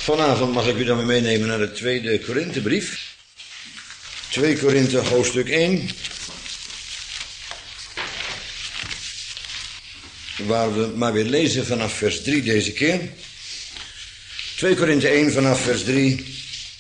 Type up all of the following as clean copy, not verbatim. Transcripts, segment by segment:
Vanavond mag ik u dan weer meenemen naar de tweede Korinthebrief. 2 Korinthe hoofdstuk 1. Waar we maar weer lezen vanaf vers 3 deze keer. 2 Korinthe 1 vanaf vers 3.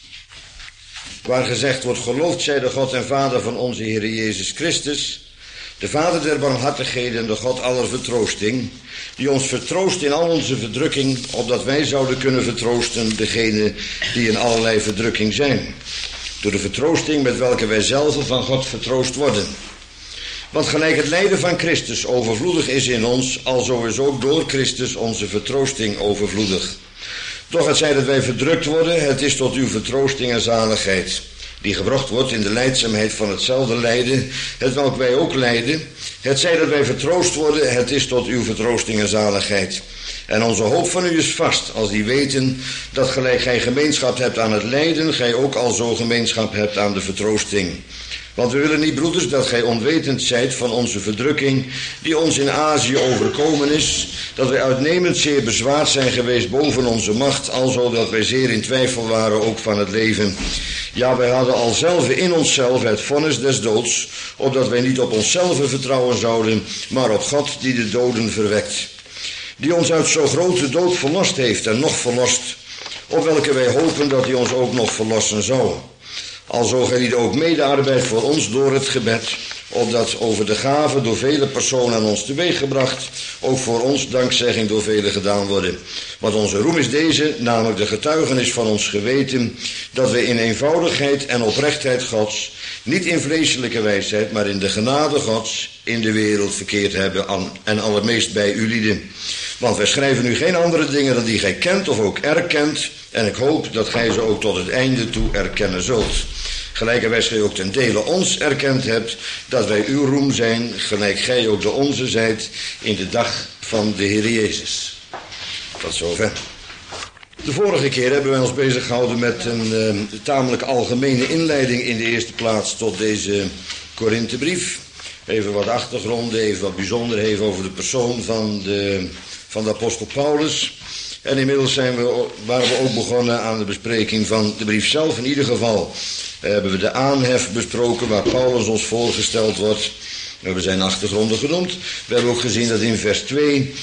Waar gezegd wordt: geloofd zij de God en Vader van onze Heer Jezus Christus, de Vader der barmhartigheden en de God aller vertroosting, die ons vertroost in al onze verdrukking, opdat wij zouden kunnen vertroosten degenen die in allerlei verdrukking zijn, door de vertroosting met welke wij zelf van God vertroost worden. Want gelijk het lijden van Christus overvloedig is in ons, alzo is ook door Christus onze vertroosting overvloedig. Doch het zij dat wij verdrukt worden, het is tot uw vertroosting en zaligheid, die gebracht wordt in de lijdzaamheid van hetzelfde lijden, hetwelk wij ook lijden. Het zij dat wij vertroost worden, het is tot uw vertroosting en zaligheid. En onze hoop van u is vast, als die weten dat gelijk gij gemeenschap hebt aan het lijden, gij ook alzo gemeenschap hebt aan de vertroosting. Want we willen niet, broeders, dat gij onwetend zijt van onze verdrukking, die ons in Azië overkomen is, dat wij uitnemend zeer bezwaard zijn geweest boven onze macht, alzo dat wij zeer in twijfel waren ook van het leven. Ja, wij hadden al zelf in onszelf het vonnis des doods, opdat wij niet op onszelf vertrouwen zouden, maar op God die de doden verwekt, die ons uit zo grote dood verlost heeft en nog verlost, op welke wij hopen dat hij ons ook nog verlossen zou. Alzo gij niet ook medearbeid voor ons door het gebed, opdat over de gave door vele personen aan ons teweeggebracht, ook voor ons dankzegging door velen gedaan worden. Want onze roem is deze, namelijk de getuigenis van ons geweten, dat we in eenvoudigheid en oprechtheid Gods, niet in vleeselijke wijsheid, maar in de genade Gods, in de wereld verkeerd hebben en allermeest bij u lieden. Want wij schrijven u geen andere dingen dan die gij kent of ook erkent, en ik hoop dat gij ze ook tot het einde toe erkennen zult. Gelijkerwijs gij ook ten dele ons erkend hebt, dat wij uw roem zijn, gelijk gij ook de onze zijt, in de dag van de Heer Jezus. Tot zover. De vorige keer hebben wij ons bezig gehouden met een tamelijk algemene inleiding in de eerste plaats tot deze Korinthebrief. Even wat achtergronden, even wat bijzonderheden over de persoon van de apostel Paulus. En inmiddels waren we ook begonnen aan de bespreking van de brief zelf. In ieder geval hebben we de aanhef besproken waar Paulus ons voorgesteld wordt. We hebben zijn achtergronden genoemd. We hebben ook gezien dat in vers 2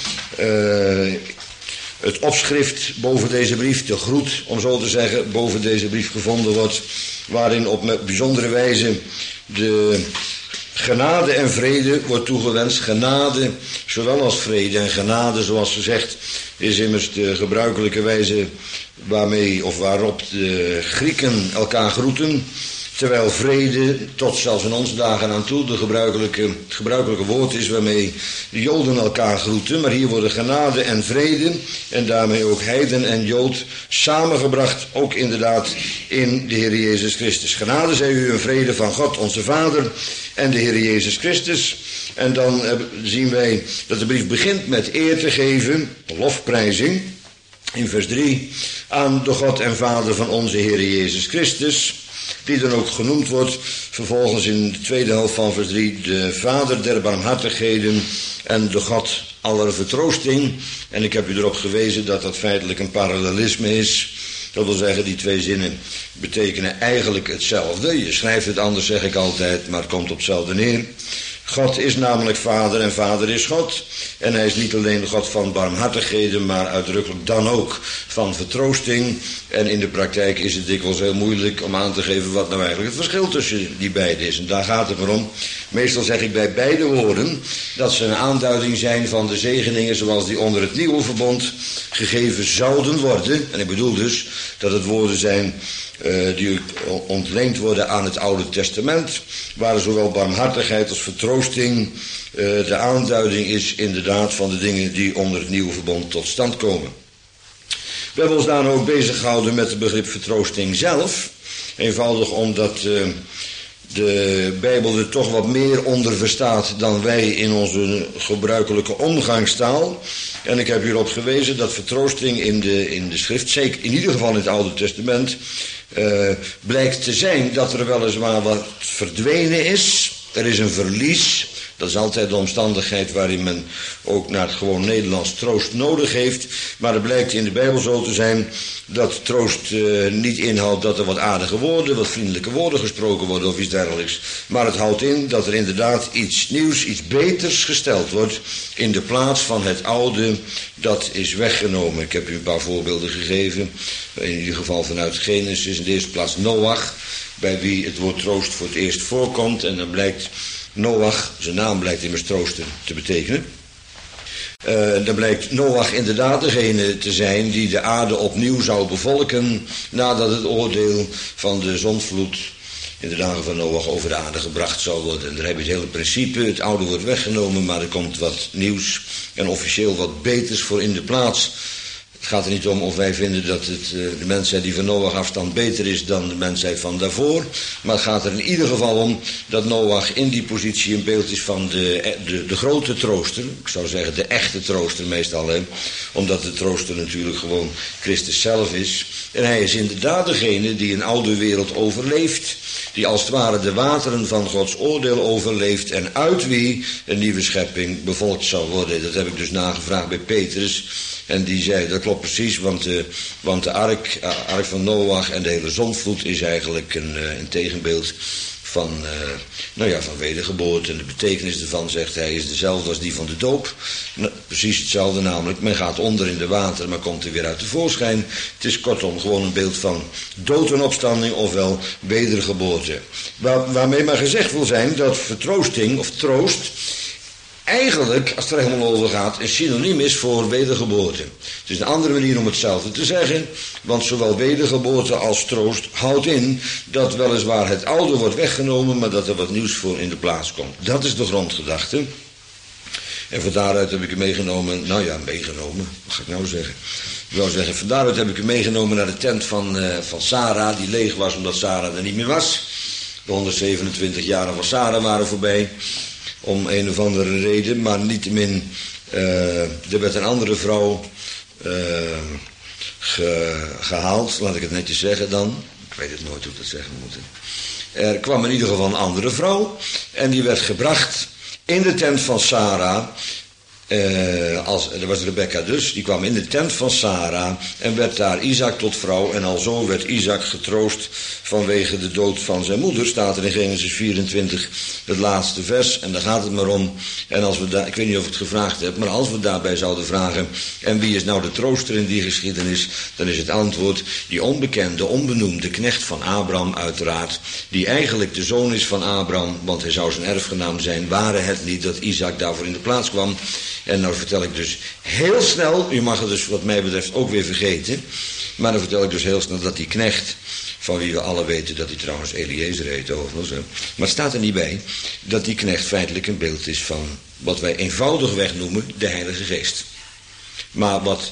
het opschrift boven deze brief, de groet om zo te zeggen, boven deze brief gevonden wordt, waarin op bijzondere wijze de genade en vrede wordt toegewenst. Genade zowel als vrede. En genade, zoals gezegd, is immers de gebruikelijke wijze waarmee of waarop de Grieken elkaar groeten. Terwijl vrede, tot zelfs in onze dagen aan toe, het gebruikelijke woord is waarmee de Joden elkaar groeten. Maar hier worden genade en vrede, en daarmee ook heiden en Jood, samengebracht, ook inderdaad in de Heer Jezus Christus. Genade zij u en vrede van God onze Vader en de Heer Jezus Christus. En dan zien wij dat de brief begint met eer te geven, lofprijzing, in vers 3, aan de God en Vader van onze Heer Jezus Christus, die dan ook genoemd wordt vervolgens in de tweede helft van vers 3, de Vader der barmhartigheden en de God aller vertroosting. En ik heb u erop gewezen dat dat feitelijk een parallelisme is. Dat wil zeggen, die twee zinnen betekenen eigenlijk hetzelfde. Je schrijft het anders, zeg ik altijd, maar het komt op hetzelfde neer. God is namelijk Vader en Vader is God. En hij is niet alleen de God van barmhartigheden, maar uitdrukkelijk dan ook van vertroosting. En in de praktijk is het dikwijls heel moeilijk om aan te geven wat nou eigenlijk het verschil tussen die beiden is. En daar gaat het maar om. Meestal zeg ik bij beide woorden dat ze een aanduiding zijn van de zegeningen zoals die onder het nieuwe verbond gegeven zouden worden. En ik bedoel dus dat het woorden zijn die ontleend worden aan het Oude Testament, waar zowel barmhartigheid als vertroosting de aanduiding is inderdaad van de dingen die onder het nieuwe verbond tot stand komen. We hebben ons daarna ook bezig gehouden met het begrip vertroosting zelf, eenvoudig omdat de Bijbel er toch wat meer onder verstaat dan wij in onze gebruikelijke omgangstaal. En ik heb hierop gewezen dat vertroosting in de schrift, zeker in ieder geval in het Oude Testament, blijkt te zijn dat er weliswaar wat verdwenen is. Er is een verlies Dat is altijd de omstandigheid waarin men ook naar het gewoon Nederlands troost nodig heeft. Maar het blijkt in de Bijbel zo te zijn dat troost niet inhoudt dat er wat aardige woorden, wat vriendelijke woorden gesproken worden of iets dergelijks. Maar het houdt in dat er inderdaad iets nieuws, iets beters gesteld wordt in de plaats van het oude dat is weggenomen. Ik heb u een paar voorbeelden gegeven, in ieder geval vanuit Genesis. In de eerste plaats Noach, bij wie het woord troost voor het eerst voorkomt. En dan blijkt Noach, zijn naam blijkt immers troosten te betekenen. Dan blijkt Noach inderdaad degene te zijn die de aarde opnieuw zou bevolken nadat het oordeel van de zondvloed in de dagen van Noach over de aarde gebracht zou worden. En daar heb je het hele principe, het oude wordt weggenomen, maar er komt wat nieuws en officieel wat beters voor in de plaats. Het gaat er niet om of wij vinden dat de mensheid die van Noach afstamt beter is dan de mensheid van daarvoor. Maar het gaat er in ieder geval om dat Noach in die positie een beeld is van de grote trooster. Ik zou zeggen de echte trooster meestal. Hè? Omdat de trooster natuurlijk gewoon Christus zelf is. En hij is inderdaad degene die een oude wereld overleeft. Die als het ware de wateren van Gods oordeel overleeft. En uit wie een nieuwe schepping bevolkt zal worden. Dat heb ik dus nagevraagd bij Petrus. En die zei, dat klopt precies, want de ark van Noach en de hele zondvloed is eigenlijk een tegenbeeld van wedergeboorte. En de betekenis ervan, zegt hij, is dezelfde als die van de doop. Nou, precies hetzelfde namelijk, men gaat onder in de water, maar komt er weer uit tevoorschijn. Het is kortom gewoon een beeld van dood en opstanding, ofwel wedergeboorte. Waarmee maar gezegd wil zijn dat vertroosting of troost eigenlijk, als het er helemaal over gaat, een synoniem is voor wedergeboorte. Het is een andere manier om hetzelfde te zeggen, want zowel wedergeboorte als troost houdt in dat weliswaar het oude wordt weggenomen, maar dat er wat nieuws voor in de plaats komt. Dat is de grondgedachte. En van daaruit heb ik u meegenomen, wat ga ik nou zeggen? Ik wil zeggen, van daaruit heb ik u meegenomen naar de tent van Sarah, die leeg was omdat Sarah er niet meer was. De 127 jaren van Sarah waren voorbij. Om een of andere reden, maar niettemin, er werd een andere vrouw gehaald, laat ik het netjes zeggen dan. Ik weet het nooit hoe ik dat zeggen moet. Er kwam in ieder geval een andere vrouw en die werd gebracht in de tent van Sarah. Dat was Rebecca dus, die kwam in de tent van Sarah en werd daar Isaac tot vrouw. En alzo werd Isaac getroost vanwege de dood van zijn moeder, staat er in Genesis 24, het laatste vers. En daar gaat het maar om. En als we daar, ik weet niet of ik het gevraagd heb, maar als we daarbij zouden vragen, en wie is nou de trooster in die geschiedenis, dan is het antwoord die onbekende, onbenoemde knecht van Abraham uiteraard, die eigenlijk de zoon is van Abraham, want hij zou zijn erfgenaam zijn, ware het niet dat Isaac daarvoor in de plaats kwam. En nou vertel ik dus heel snel, u mag het dus wat mij betreft ook weer vergeten, maar dan vertel ik dus heel snel dat die knecht, van wie we alle weten dat hij trouwens Eliezer heet overigens, maar het staat er niet bij, dat die knecht feitelijk een beeld is van wat wij eenvoudigweg noemen de Heilige Geest. Maar wat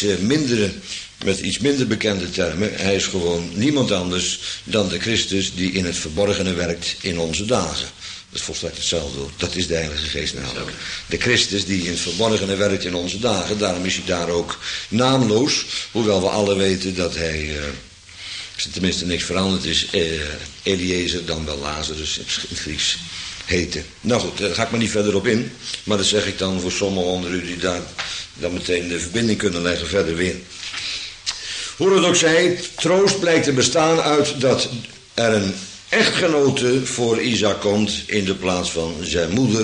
met iets minder bekende termen, hij is gewoon niemand anders dan de Christus die in het verborgene werkt in onze dagen. Dat is volstrekt hetzelfde. Dat is de Heilige Geest namelijk. De Christus die in het verborgene werkt in onze dagen. Daarom is hij daar ook naamloos. Hoewel we alle weten dat hij, als er tenminste niks veranderd is, Eliezer dan wel Lazarus in het Grieks heette. Nou goed, daar ga ik maar niet verder op in. Maar dat zeg ik dan voor sommigen onder u die daar dan meteen de verbinding kunnen leggen verder weer. Hoe het ook zij, troost blijkt te bestaan uit dat er een echtgenote voor Isaac komt in de plaats van zijn moeder.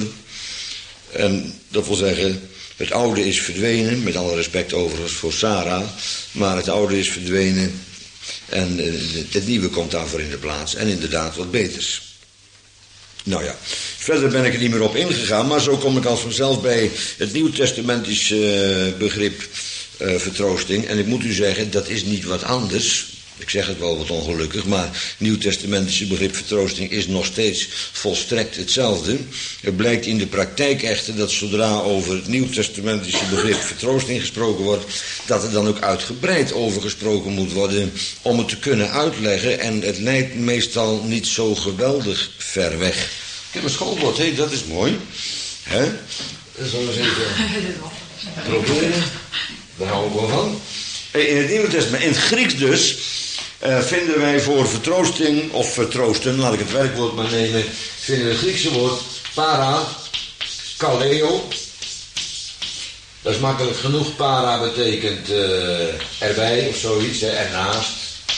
En dat wil zeggen, het oude is verdwenen, met alle respect overigens voor Sarah, maar het oude is verdwenen en het nieuwe komt daarvoor in de plaats. En inderdaad wat beters. Nou ja, verder ben ik er niet meer op ingegaan, maar zo kom ik als vanzelf bij het nieuwtestamentische begrip vertroosting. En ik moet u zeggen, dat is niet wat anders. Ik zeg het wel wat ongelukkig, maar nieuwtestamentische begrip vertroosting is nog steeds volstrekt hetzelfde. Het blijkt in de praktijk echter dat zodra over het nieuwtestamentische begrip vertroosting gesproken wordt, dat er dan ook uitgebreid over gesproken moet worden om het te kunnen uitleggen. En het lijkt meestal niet zo geweldig ver weg. Ik heb een schoolbord, hé, dat is mooi. Hè? Dat zullen we eens even proberen. Daar hou ik wel van. In het Nieuwe Testament, in het Grieks dus, vinden wij voor vertroosting of vertroosten, laat ik het werkwoord maar nemen, vinden we het Griekse woord para, kaleo. Dat is makkelijk genoeg. Para betekent erbij of zoiets, hè, ernaast.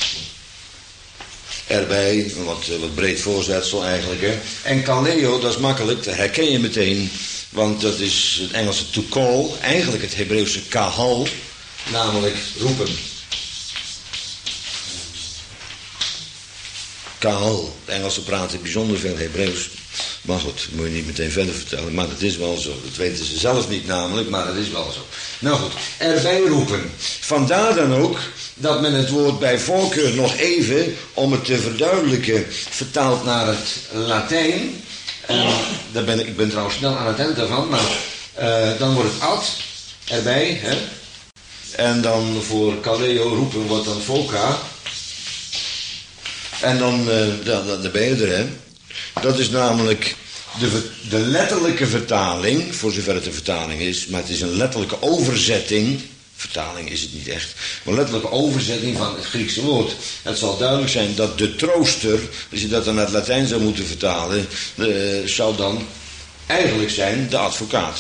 Erbij, wat breed voorzetsel eigenlijk. Hè. En kaleo, dat is makkelijk, dat herken je meteen. Want dat is het Engelse to call, eigenlijk het Hebreeuwse kahal, namelijk roepen. Kahal, de Engelsen praten bijzonder veel Hebreeuws. Maar goed, dat moet je niet meteen verder vertellen. Maar dat is wel zo. Dat weten ze zelf niet namelijk, maar dat is wel zo. Nou goed, erbij roepen. Vandaar dan ook dat men het woord bij voorkeur nog even, om het te verduidelijken, vertaalt naar het Latijn. Ik ben trouwens snel aan het eind daarvan, maar dan wordt het ad, erbij. Hè? En dan voor kaleo roepen wordt dan voca. En dan ben je er, hè. Dat is namelijk de letterlijke vertaling, voor zover het een vertaling is, maar het is een letterlijke overzetting. Vertaling is het niet echt, maar een letterlijke overzetting van het Griekse woord. Het zal duidelijk zijn dat de trooster, als je dat dan naar het Latijn zou moeten vertalen, zou dan eigenlijk zijn de advocaat.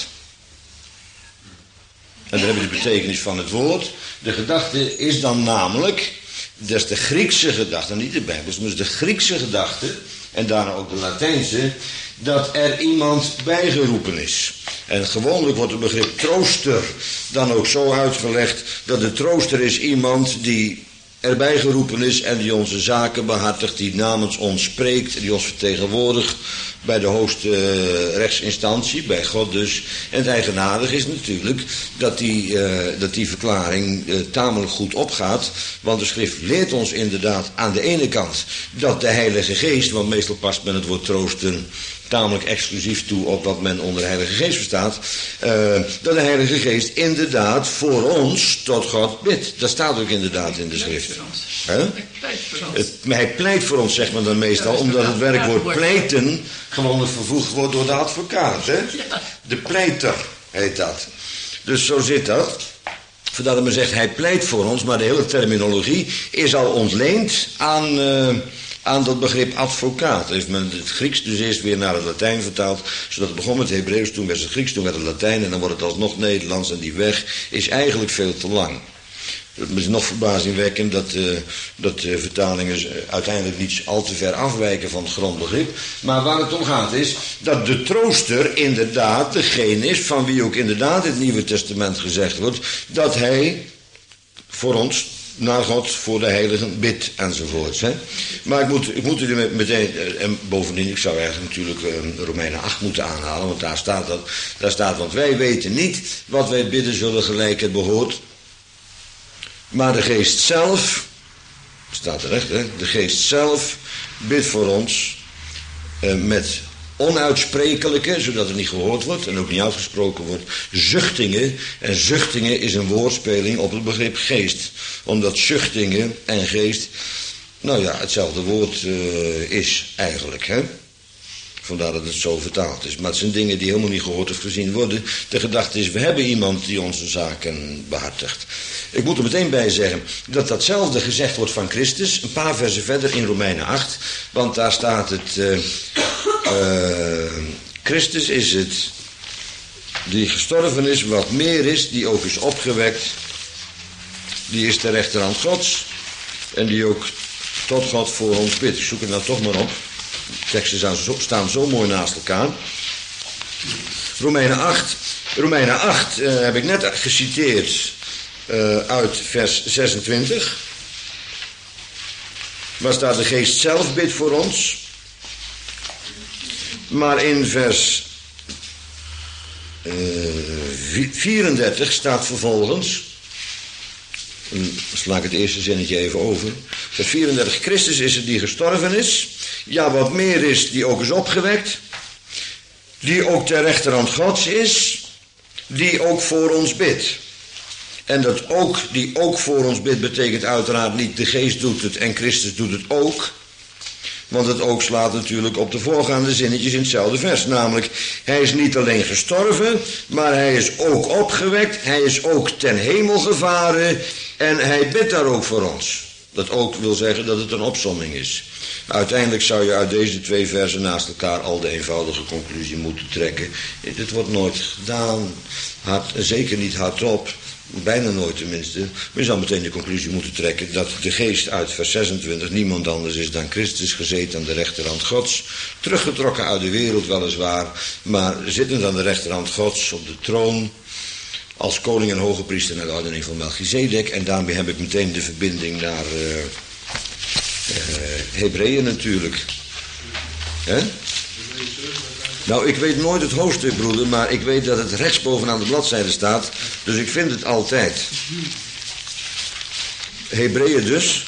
En daar heb je de betekenis van het woord. De gedachte is dan namelijk, dat is de Griekse gedachte, niet de Bijbelse, maar de Griekse gedachte, en daarna ook de Latijnse, dat er iemand bijgeroepen is. En gewoonlijk wordt het begrip trooster dan ook zo uitgelegd dat de trooster is iemand die erbij geroepen is en die onze zaken behartigt, die namens ons spreekt, die ons vertegenwoordigt bij de hoogste rechtsinstantie, bij God dus. En het eigenaardige is natuurlijk dat die verklaring tamelijk goed opgaat, want de schrift leert ons inderdaad aan de ene kant dat de Heilige Geest, want meestal past men het woord troosten tamelijk exclusief toe op wat men onder de Heilige Geest verstaat, dat de Heilige Geest inderdaad voor ons tot God bidt. Dat staat ook inderdaad in de schrift. Hij pleit voor ons, zegt men dan meestal, omdat het werkwoord pleiten gewoon vervoegd wordt door de advocaat. Hè? De pleiter heet dat. Dus zo zit dat. Vandaar dat men zegt, hij pleit voor ons, maar de hele terminologie is al ontleend aan dat begrip advocaat. Heeft men het Grieks dus eerst weer naar het Latijn vertaald, zodat het begon met het Hebreeuws, toen werd het Grieks, toen werd het Latijn en dan wordt het alsnog Nederlands en die weg is eigenlijk veel te lang. Het is nog verbazingwekkend dat de vertalingen uiteindelijk niet al te ver afwijken van het grondbegrip. Maar waar het om gaat is dat de trooster inderdaad degene is van wie ook inderdaad in het Nieuwe Testament gezegd wordt dat hij voor ons naar God, voor de heiligen bidt enzovoorts. Hè. Maar ik moet u meteen, en bovendien, ik zou eigenlijk natuurlijk Romeinen 8 moeten aanhalen, want daar staat dat. Daar staat, want wij weten niet wat wij bidden zullen gelijk het behoort. Maar de Geest zelf, staat er echt, hè, de Geest zelf bidt voor ons met onuitsprekelijke, zodat het niet gehoord wordt en ook niet uitgesproken wordt, zuchtingen. En zuchtingen is een woordspeling op het begrip geest. Omdat zuchtingen en geest, nou ja, hetzelfde woord is eigenlijk, hè. Vandaar dat het zo vertaald is. Maar het zijn dingen die helemaal niet gehoord of gezien worden. De gedachte is, we hebben iemand die onze zaken behartigt. Ik moet er meteen bij zeggen dat datzelfde gezegd wordt van Christus. Een paar versen verder in Romeinen 8. Want daar staat het, Christus is het die gestorven is, wat meer is, die ook is opgewekt. Die is de rechterhand Gods. En die ook tot God voor ons bidt. Ik zoek het nou toch maar op. De teksten staan zo mooi naast elkaar. Romeinen 8 heb ik net geciteerd uit vers 26. Waar staat de Geest zelf bidt voor ons. Maar in vers 34 staat vervolgens, dan sla ik het eerste zinnetje even over. Vers 34, Christus is het die gestorven is. Ja, wat meer is, die ook is opgewekt. Die ook ter rechterhand Gods is. Die ook voor ons bidt. En dat ook, die ook voor ons bidt, betekent uiteraard niet de Geest doet het en Christus doet het ook. Want het ook slaat natuurlijk op de voorgaande zinnetjes in hetzelfde vers. Namelijk, hij is niet alleen gestorven, maar hij is ook opgewekt. Hij is ook ten hemel gevaren en hij bidt daar ook voor ons. Dat ook wil zeggen dat het een opsomming is. Uiteindelijk zou je uit deze twee versen naast elkaar al de eenvoudige conclusie moeten trekken. Dit wordt nooit gedaan, zeker niet hardop, bijna nooit tenminste. Maar je zou meteen de conclusie moeten trekken dat de geest uit vers 26 niemand anders is dan Christus, gezeten aan de rechterhand Gods. Teruggetrokken uit de wereld weliswaar, maar zittend aan de rechterhand Gods op de troon. Als koning en hoge priester naar de ordening van Melchizedek. En daarmee heb ik meteen de verbinding naar Hebreeën natuurlijk. Hè? Nou, ik weet nooit het hoofdstuk, broeder, maar ik weet dat het rechtsbovenaan de bladzijde staat. Dus ik vind het altijd. Hebreeën dus.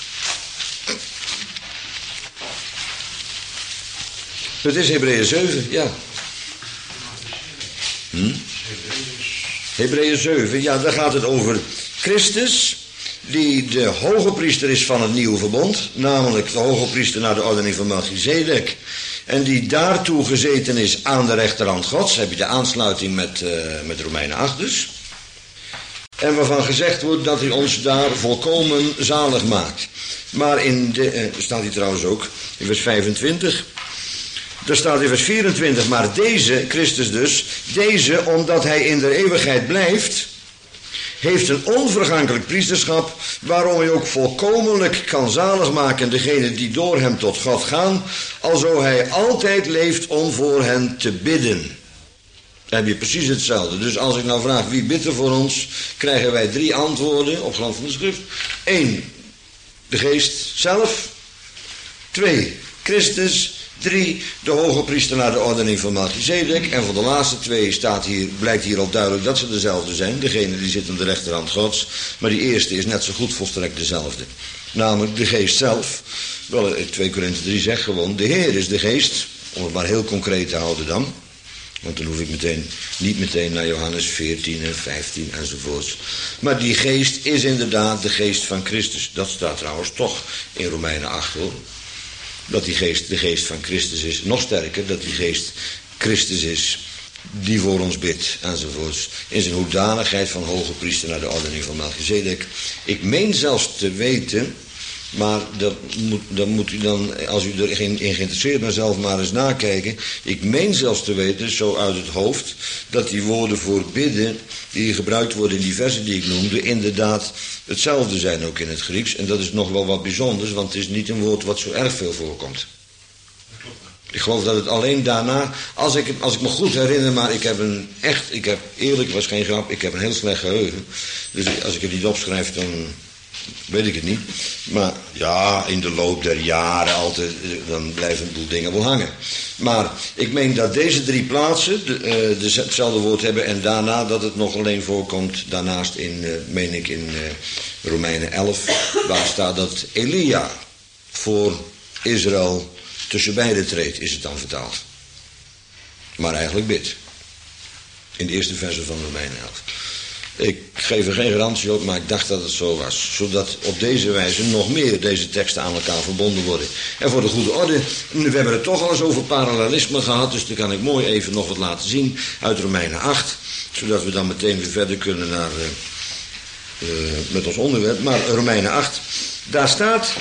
Het is Hebreeën 7, ja. Hebreeën 7, ja, daar gaat het over Christus, die de hoge priester is van het nieuwe verbond, namelijk de hoge priester naar de ordening van Melchizedek, en die daartoe gezeten is aan de rechterhand Gods. Heb je de aansluiting met Romeinen 8 dus. En waarvan gezegd wordt dat hij ons daar volkomen zalig maakt. Maar staat hier trouwens ook in vers 25... Er staat in vers 24, maar deze, Christus dus, deze, omdat hij in de eeuwigheid blijft, heeft een onvergankelijk priesterschap, waarom hij ook volkomenlijk kan zalig maken degenen die door hem tot God gaan, alzo hij altijd leeft om voor hen te bidden. Dan heb je precies hetzelfde. Dus als ik nou vraag wie bidt er voor ons, krijgen wij 3 antwoorden op grond van de schrift. 1, de geest zelf. 2, Christus. 3, de hoge priester naar de ordening van Melchizedek. En voor de laatste 2 blijkt hier al duidelijk dat ze dezelfde zijn. Degene die zit aan de rechterhand Gods. Maar die eerste is net zo goed volstrekt dezelfde. Namelijk de geest zelf. Wel, 2 Korinthe 3 zegt gewoon, de Heer is de geest. Om het maar heel concreet te houden dan. Want dan hoef ik niet meteen naar Johannes 14 en 15 enzovoorts. Maar die geest is inderdaad de geest van Christus. Dat staat trouwens toch in Romeinen 8 hoor. Dat die geest de geest van Christus is. Nog sterker, dat die geest Christus is die voor ons bidt, enzovoorts. In zijn hoedanigheid van hoge priester naar de ordening van Melchizedek. Ik meen zelfs te weten, maar dat moet u dan, als u erin geïnteresseerd bent, zelf maar eens nakijken. Ik meen zelfs te weten, zo uit het hoofd, dat die woorden voor bidden, die gebruikt worden in die versen die ik noemde, inderdaad hetzelfde zijn ook in het Grieks. En dat is nog wel wat bijzonders, want het is niet een woord wat zo erg veel voorkomt. Ik geloof dat het alleen daarna, als ik me goed herinner, maar ik heb eerlijk, was geen grap, ik heb een heel slecht geheugen. Dus als ik het niet opschrijf, dan weet ik het niet. Maar ja, in de loop der jaren altijd, dan blijven een boel dingen wel hangen. Maar ik meen dat deze 3 plaatsen hetzelfde woord hebben en daarna dat het nog alleen voorkomt, daarnaast in Romeinen 11, waar staat dat Elia voor Israël tussen beiden treedt, is het dan vertaald. Maar eigenlijk bidt. In de eerste versen van Romeinen 11. Ik geef er geen garantie op, maar ik dacht dat het zo was. Zodat op deze wijze nog meer deze teksten aan elkaar verbonden worden. En voor de goede orde, we hebben het toch al eens over parallelisme gehad, dus dan kan ik mooi even nog wat laten zien uit Romeinen 8. Zodat we dan meteen weer verder kunnen naar, met ons onderwerp. Maar Romeinen 8, daar staat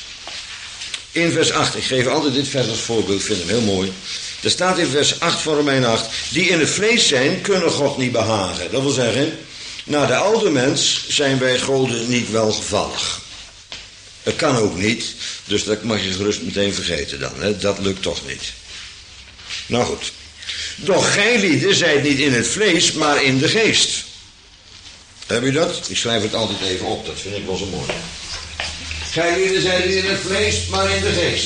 in vers 8, ik geef altijd dit vers als voorbeeld, ik vind hem heel mooi. Er staat in vers 8 van Romeinen 8, die in het vlees zijn, kunnen God niet behagen. Dat wil zeggen, naar de oude mens zijn wij goden niet welgevallig. Het kan ook niet, dus dat mag je gerust meteen vergeten dan. Hè? Dat lukt toch niet. Nou goed. Doch gijlieden zijt niet in het vlees, maar in de geest. Heb je dat? Ik schrijf het altijd even op, dat vind ik wel zo mooi. Gijlieden zijt niet in het vlees, maar in de geest.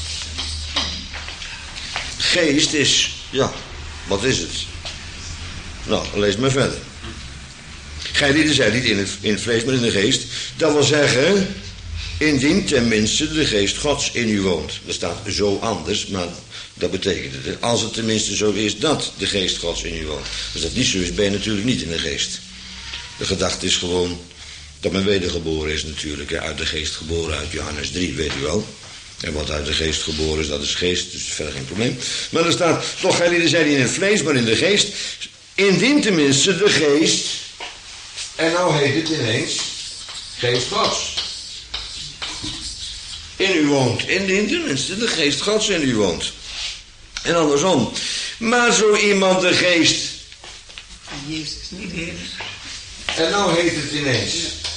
Geest is, ja, wat is het? Nou, lees maar verder. Gijlieden zijt niet in het vlees, maar in de geest. Dat wil zeggen, indien tenminste de geest Gods in u woont. Dat staat zo anders, maar dat betekent het. Als het tenminste zo is dat de geest Gods in u woont. Als dat niet zo is, ben je natuurlijk niet in de geest. De gedachte is gewoon dat men wedergeboren is natuurlijk. Uit de geest geboren, uit Johannes 3, weet u wel. En wat uit de geest geboren is, dat is geest, dus verder geen probleem. Maar er staat, toch gijlieden zijn niet in het vlees, maar in de geest. Indien tenminste de geest, en nou heet het ineens, geest Gods. in u woont. Indien tenminste de geest Gods in u woont. En andersom. Maar zo iemand de geest van Jezus niet heeft. En nou heet het ineens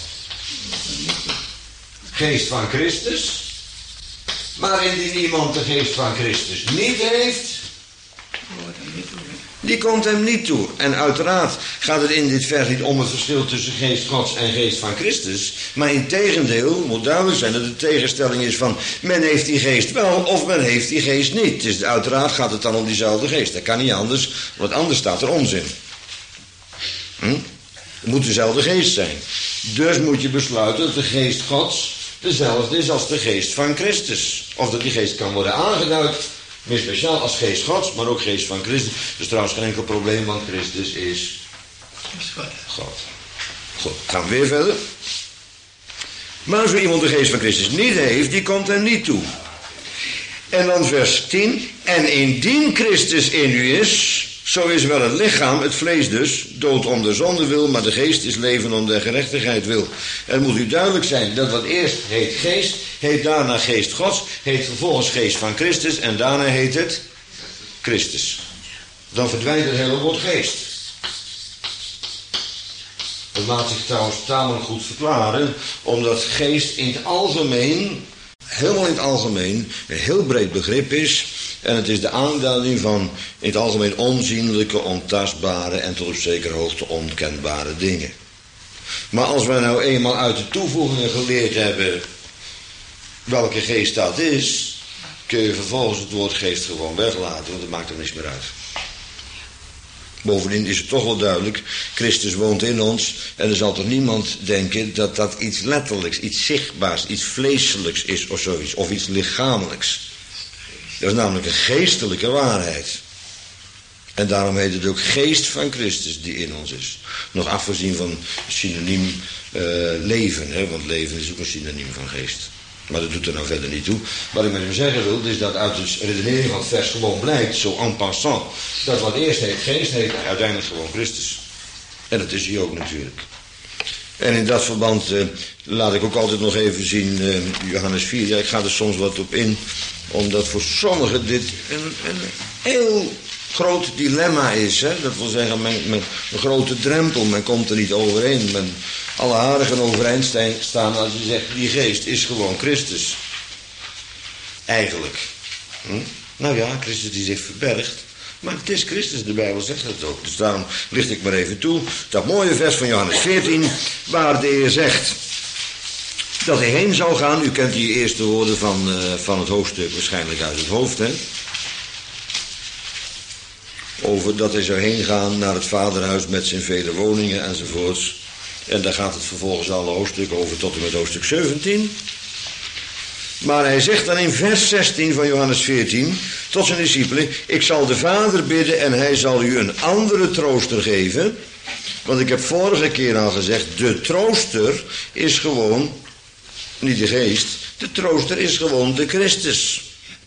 geest van Christus. Maar indien iemand de geest van Christus niet heeft, die komt hem niet toe. En uiteraard gaat het in dit vers niet om het verschil tussen geest Gods en geest van Christus. Maar in tegendeel moet duidelijk zijn dat de tegenstelling is van men heeft die geest wel of men heeft die geest niet. Dus uiteraard gaat het dan om diezelfde geest. Dat kan niet anders, want anders staat er onzin. Het moet dezelfde geest zijn. Dus moet je besluiten dat de geest Gods dezelfde is als de geest van Christus. Of dat die geest kan worden aangeduid, meer speciaal als geest Gods, maar ook geest van Christus. Dus trouwens geen enkel probleem, want Christus is God. Goed, gaan we weer verder. Maar zo iemand de geest van Christus niet heeft, die komt hem niet toe. En dan vers 10. En indien Christus in u is, zo is wel het lichaam, het vlees dus, dood om de zonde wil, maar de geest is leven om de gerechtigheid wil. Het moet u duidelijk zijn dat wat eerst heet geest, heet daarna geest Gods, heet vervolgens geest van Christus en daarna heet het Christus. Dan verdwijnt het hele woord geest. Dat laat zich trouwens tamelijk goed verklaren, omdat geest in het algemeen, helemaal in het algemeen, een heel breed begrip is. En het is de aanduiding van in het algemeen onzienlijke, ontastbare en tot op zekere hoogte onkenbare dingen. Maar als wij nou eenmaal uit de toevoegingen geleerd hebben welke geest dat is, kun je vervolgens het woord geest gewoon weglaten, want het maakt er niks meer uit. Bovendien is het toch wel duidelijk, Christus woont in ons en er zal toch niemand denken dat dat iets letterlijks, iets zichtbaars, iets vleeselijks is of zoiets, of iets lichamelijks. Dat is namelijk een geestelijke waarheid. En daarom heet het ook geest van Christus die in ons is. Nog afgezien van synoniem leven, hè, want leven is ook een synoniem van geest. Maar dat doet er nou verder niet toe. Wat ik met hem zeggen wil, is dat uit de redenering van het vers gewoon blijkt, zo en passant, dat wat eerst heet geest, heet uiteindelijk gewoon Christus. En dat is hij ook natuurlijk. En in dat verband laat ik ook altijd nog even zien Johannes 4. Ja, ik ga er soms wat op in, omdat voor sommigen dit een heel groot dilemma is. Hè? Dat wil zeggen, een grote drempel. Men komt er niet overheen. Alle haren gaan overeind staan als je zegt, die geest is gewoon Christus. Eigenlijk. Nou ja, Christus die zich verbergt. Maar het is Christus, de Bijbel zegt het ook. Dus daarom licht ik maar even toe. Dat mooie vers van Johannes 14, waar de Heer zegt dat hij heen zou gaan. U kent die eerste woorden van het hoofdstuk waarschijnlijk uit het hoofd, hè. Over dat hij zou heen gaan naar het vaderhuis met zijn vele woningen enzovoorts. En daar gaat het vervolgens alle hoofdstukken over tot en met hoofdstuk 17. Maar hij zegt dan in vers 16 van Johannes 14 tot zijn discipelen: ik zal de Vader bidden en hij zal u een andere trooster geven. Want ik heb vorige keer al gezegd, de trooster is gewoon, niet de geest, de trooster is gewoon de Christus.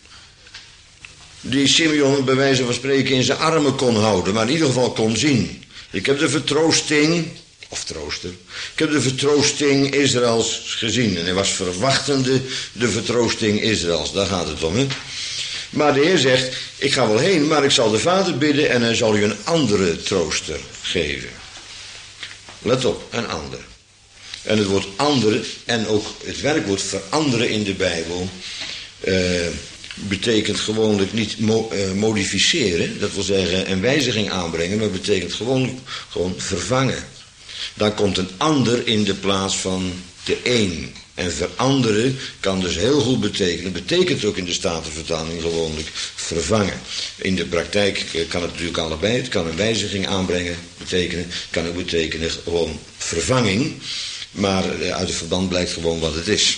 Die Simeon bij wijze van spreken in zijn armen kon houden, maar in ieder geval kon zien. Ik heb de vertroosting, of trooster, ik heb de vertroosting Israëls gezien. En hij was verwachtende de vertroosting Israëls, daar gaat het om, hè. Maar de Heer zegt, ik ga wel heen, maar ik zal de Vader bidden en hij zal u een andere trooster geven. Let op, een andere. En het woord andere en ook het werkwoord veranderen in de Bijbel betekent gewoonlijk niet modificeren, dat wil zeggen een wijziging aanbrengen, maar betekent gewoon vervangen. Dan komt een ander in de plaats van de een. En veranderen kan dus heel goed betekenen, betekent ook in de Statenvertaling gewoonlijk vervangen. In de praktijk kan het natuurlijk allebei, het kan een wijziging aanbrengen betekenen, kan ook betekenen gewoon vervanging, maar uit het verband blijkt gewoon wat het is.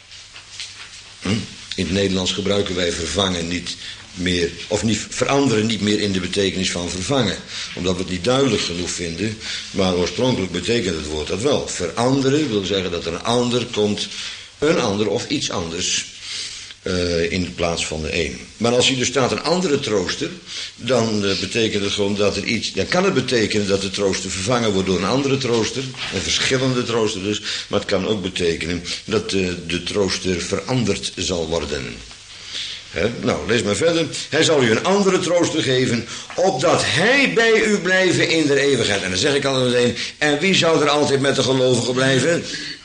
In het Nederlands gebruiken wij vervangen niet meer, of niet, veranderen niet meer in de betekenis van vervangen. Omdat we het niet duidelijk genoeg vinden. Maar oorspronkelijk betekent het woord dat wel. Veranderen wil zeggen dat er een ander komt, een ander of iets anders. in plaats van de een. Maar als hier dus staat een andere trooster, dan betekent het gewoon dat er iets... Dan kan het betekenen dat de trooster vervangen wordt door een andere trooster. Een verschillende trooster dus. Maar het kan ook betekenen dat de trooster veranderd zal worden. Nou, lees maar verder. Hij zal u een andere trooster geven, opdat hij bij u blijven in de eeuwigheid. En dan zeg ik al meteen, en wie zou er altijd met de gelovigen blijven?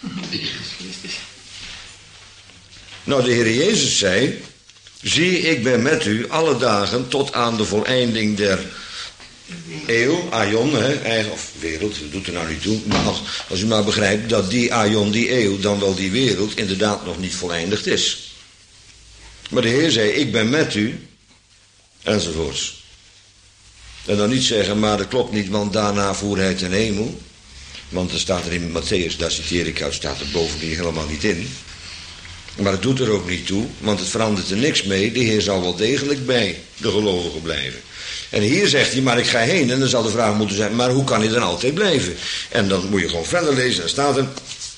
Nou, de Heer Jezus zei, zie, ik ben met u alle dagen tot aan de voleinding der eeuw, aion, of wereld, dat doet er nou niet toe. Maar als u maar begrijpt dat die aion, die eeuw, dan wel die wereld, inderdaad nog niet voleindigd is. Maar de Heer zei, ik ben met u, enzovoorts. En dan niet zeggen, maar dat klopt niet, want daarna voer hij ten hemel. Want er staat er in Matthäus, daar citeer ik uit, staat er bovendien helemaal niet in. Maar het doet er ook niet toe, want het verandert er niks mee. De Heer zal wel degelijk bij de gelovigen blijven. En hier zegt hij, maar ik ga heen. En dan zal de vraag moeten zijn, maar hoe kan hij dan altijd blijven? En dan moet je gewoon verder lezen, dan staat er...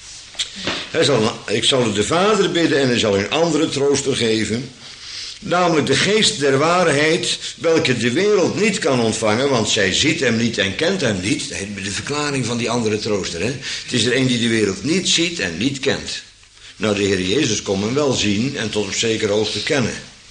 Ik zal u de Vader bidden en hij zal u een andere trooster geven. Namelijk de geest der waarheid, welke de wereld niet kan ontvangen, want zij ziet hem niet en kent hem niet. De verklaring van die andere trooster. Hè? Het is er een die de wereld niet ziet en niet kent. Nou, de Heer Jezus kon hem wel zien en tot op zekere hoogte kennen.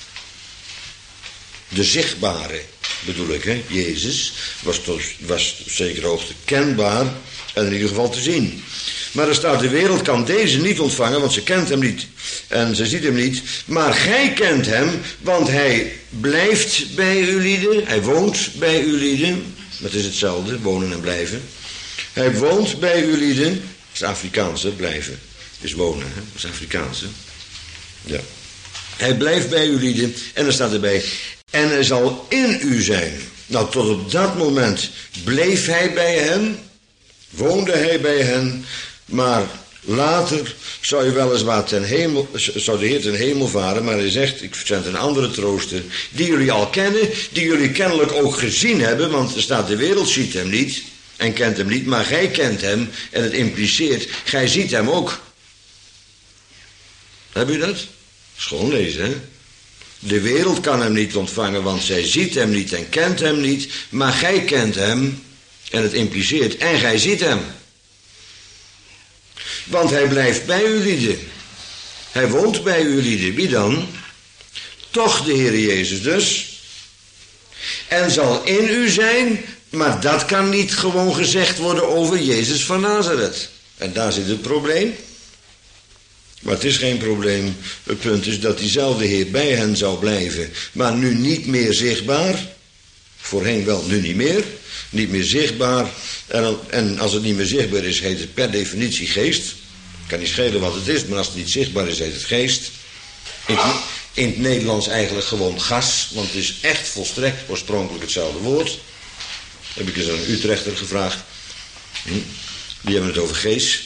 De zichtbare, bedoel ik, hè? Jezus was op zekere hoogte kenbaar en in ieder geval te zien. Maar er staat, de wereld kan deze niet ontvangen, want ze kent hem niet. En ze ziet hem niet. Maar gij kent hem, want hij blijft bij u lieden. Hij woont bij u lieden. Dat is hetzelfde, wonen en blijven. Hij woont bij u lieden. Dat is Afrikaans, hè, blijven. Is wonen, hè? Dat is Afrikaans, hè? Ja. Hij blijft bij u lieden. En er staat erbij, en hij zal in u zijn. Nou, tot op dat moment bleef hij bij hen. Woonde hij bij hen. Maar later zou je weliswaar zou de Heer ten hemel varen, maar hij zegt, ik zend een andere trooster, die jullie al kennen, die jullie kennelijk ook gezien hebben, want er staat, de wereld ziet hem niet en kent hem niet, maar gij kent hem en het impliceert, gij ziet hem ook. Heb u dat? Schoon lezen, hè? De wereld kan hem niet ontvangen, want zij ziet hem niet en kent hem niet, maar gij kent hem en het impliceert, en gij ziet hem. Want hij blijft bij u lieden. Hij woont bij u lieden. Wie dan? Toch de Heer Jezus dus. En zal in u zijn, maar dat kan niet gewoon gezegd worden over Jezus van Nazareth. En daar zit het probleem. Maar het is geen probleem. Het punt is dat diezelfde Heer bij hen zou blijven, maar nu niet meer zichtbaar. Voorheen wel, nu niet meer. Niet meer zichtbaar. En als het niet meer zichtbaar is, heet het per definitie geest. Kan niet schelen wat het is, maar als het niet zichtbaar is, heet het geest. In het Nederlands eigenlijk gewoon gas, want het is echt volstrekt oorspronkelijk hetzelfde woord. Heb ik eens aan een Utrechter gevraagd. Die hebben het over geest.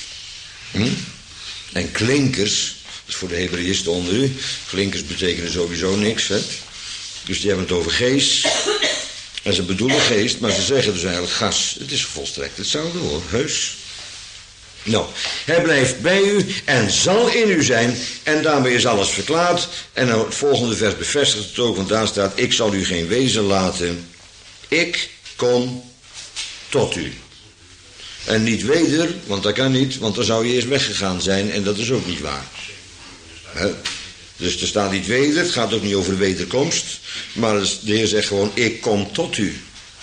En klinkers, dat is voor de Hebreïsten onder u. Klinkers betekenen sowieso niks, hè. Dus die hebben het over geest. En ze bedoelen geest, maar ze zeggen dus eigenlijk gas. Het is volstrekt hetzelfde hoor, heus. Nou, hij blijft bij u en zal in u zijn. En daarmee is alles verklaard. En dan het volgende vers bevestigt het ook, want daar staat, ik zal u geen wezen laten. Ik kom tot u. En niet weder, want dat kan niet, want dan zou je eerst weggegaan zijn. En dat is ook niet waar. Dus er staat niet weder, het gaat ook niet over de wederkomst. Maar de Heer zegt gewoon, ik kom tot u.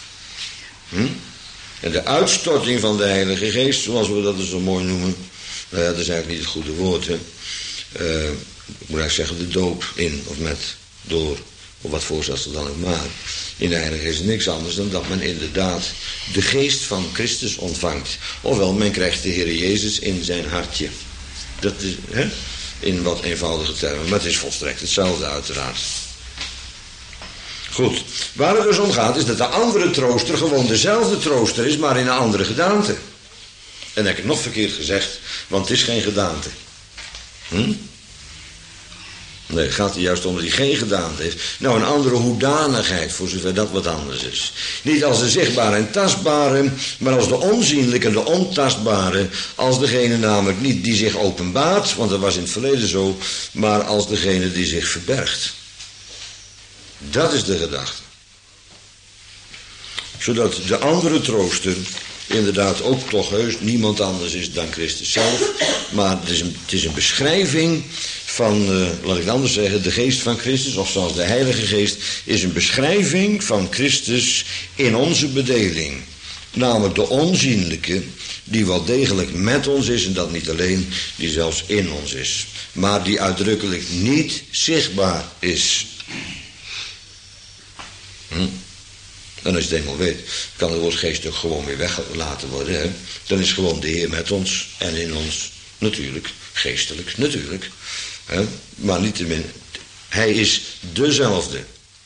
En de uitstorting van de Heilige Geest, zoals we dat zo mooi noemen. Dat is eigenlijk niet het goede woord. Hè. Ik moet eigenlijk zeggen, de doop in of met, door, of wat voorzet er dan ook maar. In de Heilige Geest is niks anders dan dat men inderdaad de geest van Christus ontvangt. Ofwel, men krijgt de Heer Jezus in zijn hartje. Dat is, hè? In wat eenvoudige termen. Maar het is volstrekt hetzelfde uiteraard. Goed. Waar het dus om gaat is dat de andere trooster gewoon dezelfde trooster is, maar in een andere gedaante. En dan heb ik het nog verkeerd gezegd, want het is geen gedaante. Nee, het gaat er juist om dat hij geen gedaante heeft. Nou, een andere hoedanigheid, voor zover dat wat anders is. Niet als de zichtbare en tastbare, maar als de onzienlijke en de ontastbare. Als degene namelijk niet die zich openbaart, want dat was in het verleden zo, maar als degene die zich verbergt. Dat is de gedachte. Zodat de andere trooster inderdaad ook toch heus niemand anders is dan Christus zelf. Maar het is een beschrijving van, laat ik het anders zeggen, de geest van Christus, of zoals de Heilige Geest, is een beschrijving van Christus in onze bedeling. Namelijk de onzienlijke, die wel degelijk met ons is, en dat niet alleen, die zelfs in ons is. Maar die uitdrukkelijk niet zichtbaar is. En als je het eenmaal weet, kan het woord geest ook gewoon weer weggelaten worden. Hè? Dan is gewoon de Heer met ons en in ons. Natuurlijk, geestelijk, natuurlijk. Hè? Maar niettemin, hij is dezelfde.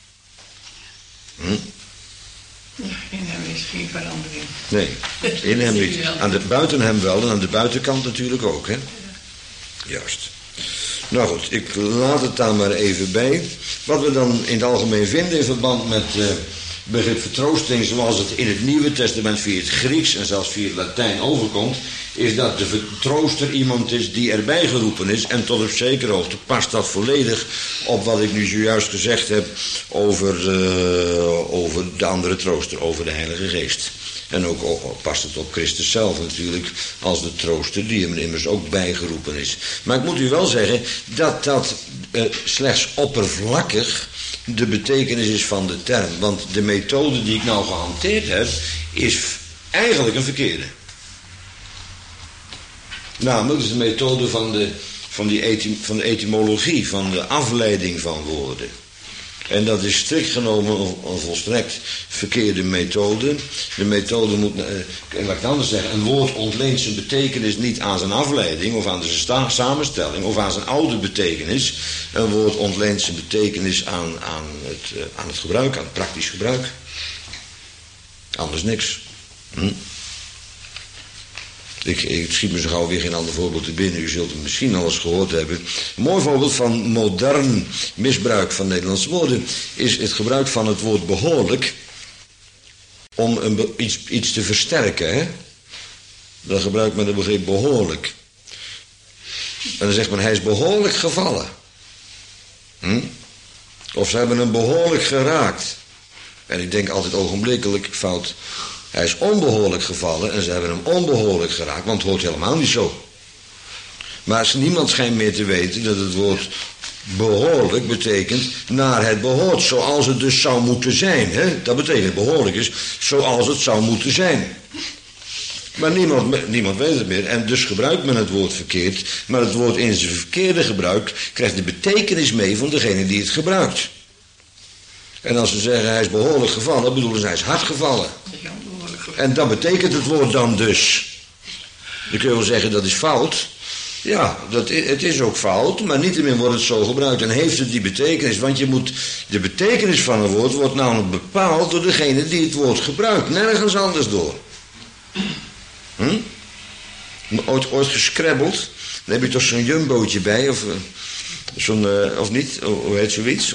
In hem is geen verandering. Nee, in hem niet. Buiten hem wel en aan de buitenkant natuurlijk ook. Hè? Juist. Nou goed, ik laat het daar maar even bij. Wat we dan in het algemeen vinden in verband met begrip vertroosting, zoals het in het Nieuwe Testament via het Grieks en zelfs via het Latijn overkomt, is dat de vertrooster iemand is die erbij geroepen is. En tot op zekere hoogte past dat volledig op wat ik nu zojuist gezegd heb over de andere trooster, over de Heilige Geest. En ook past het op Christus zelf natuurlijk als de trooster die hem immers ook bijgeroepen is. Maar ik moet u wel zeggen dat dat slechts oppervlakkig de betekenis is van de term. Want de methode die ik nou gehanteerd heb is eigenlijk een verkeerde. Namelijk is de methode van de etymologie, van de afleiding van woorden. En dat is strikt genomen een volstrekt verkeerde methode. De methode moet, laat ik het anders zeggen, een woord ontleent zijn betekenis niet aan zijn afleiding of aan zijn samenstelling of aan zijn oude betekenis. Een woord ontleent zijn betekenis aan het gebruik, aan het praktisch gebruik. Anders niks. Ik schiet me zo gauw weer geen ander voorbeeld te binnen. U zult het misschien al eens gehoord hebben. Een mooi voorbeeld van modern misbruik van Nederlandse woorden is het gebruik van het woord behoorlijk om iets te versterken. Hè? Dan gebruikt men het begrip behoorlijk. En dan zegt men hij is behoorlijk gevallen. Of ze hebben hem behoorlijk geraakt. En ik denk altijd ogenblikkelijk fout. Hij is onbehoorlijk gevallen en ze hebben hem onbehoorlijk geraakt, want het hoort helemaal niet zo. Maar niemand schijnt meer te weten dat het woord behoorlijk betekent naar het behoort, zoals het dus zou moeten zijn. Hè? Dat betekent behoorlijk is zoals het zou moeten zijn. Maar niemand weet het meer en dus gebruikt men het woord verkeerd, maar het woord in zijn verkeerde gebruik krijgt de betekenis mee van degene die het gebruikt. En als ze zeggen hij is behoorlijk gevallen, bedoelen ze hij is hard gevallen. En dat betekent het woord dan dus. Je kunt wel zeggen dat is fout. Ja, het is ook fout, maar niettemin wordt het zo gebruikt en heeft het die betekenis. Want de betekenis van een woord wordt namelijk bepaald door degene die het woord gebruikt. Nergens anders door. Ooit gescrabbeld, dan heb je toch zo'n jumbootje bij, of of niet, hoe heet zoiets?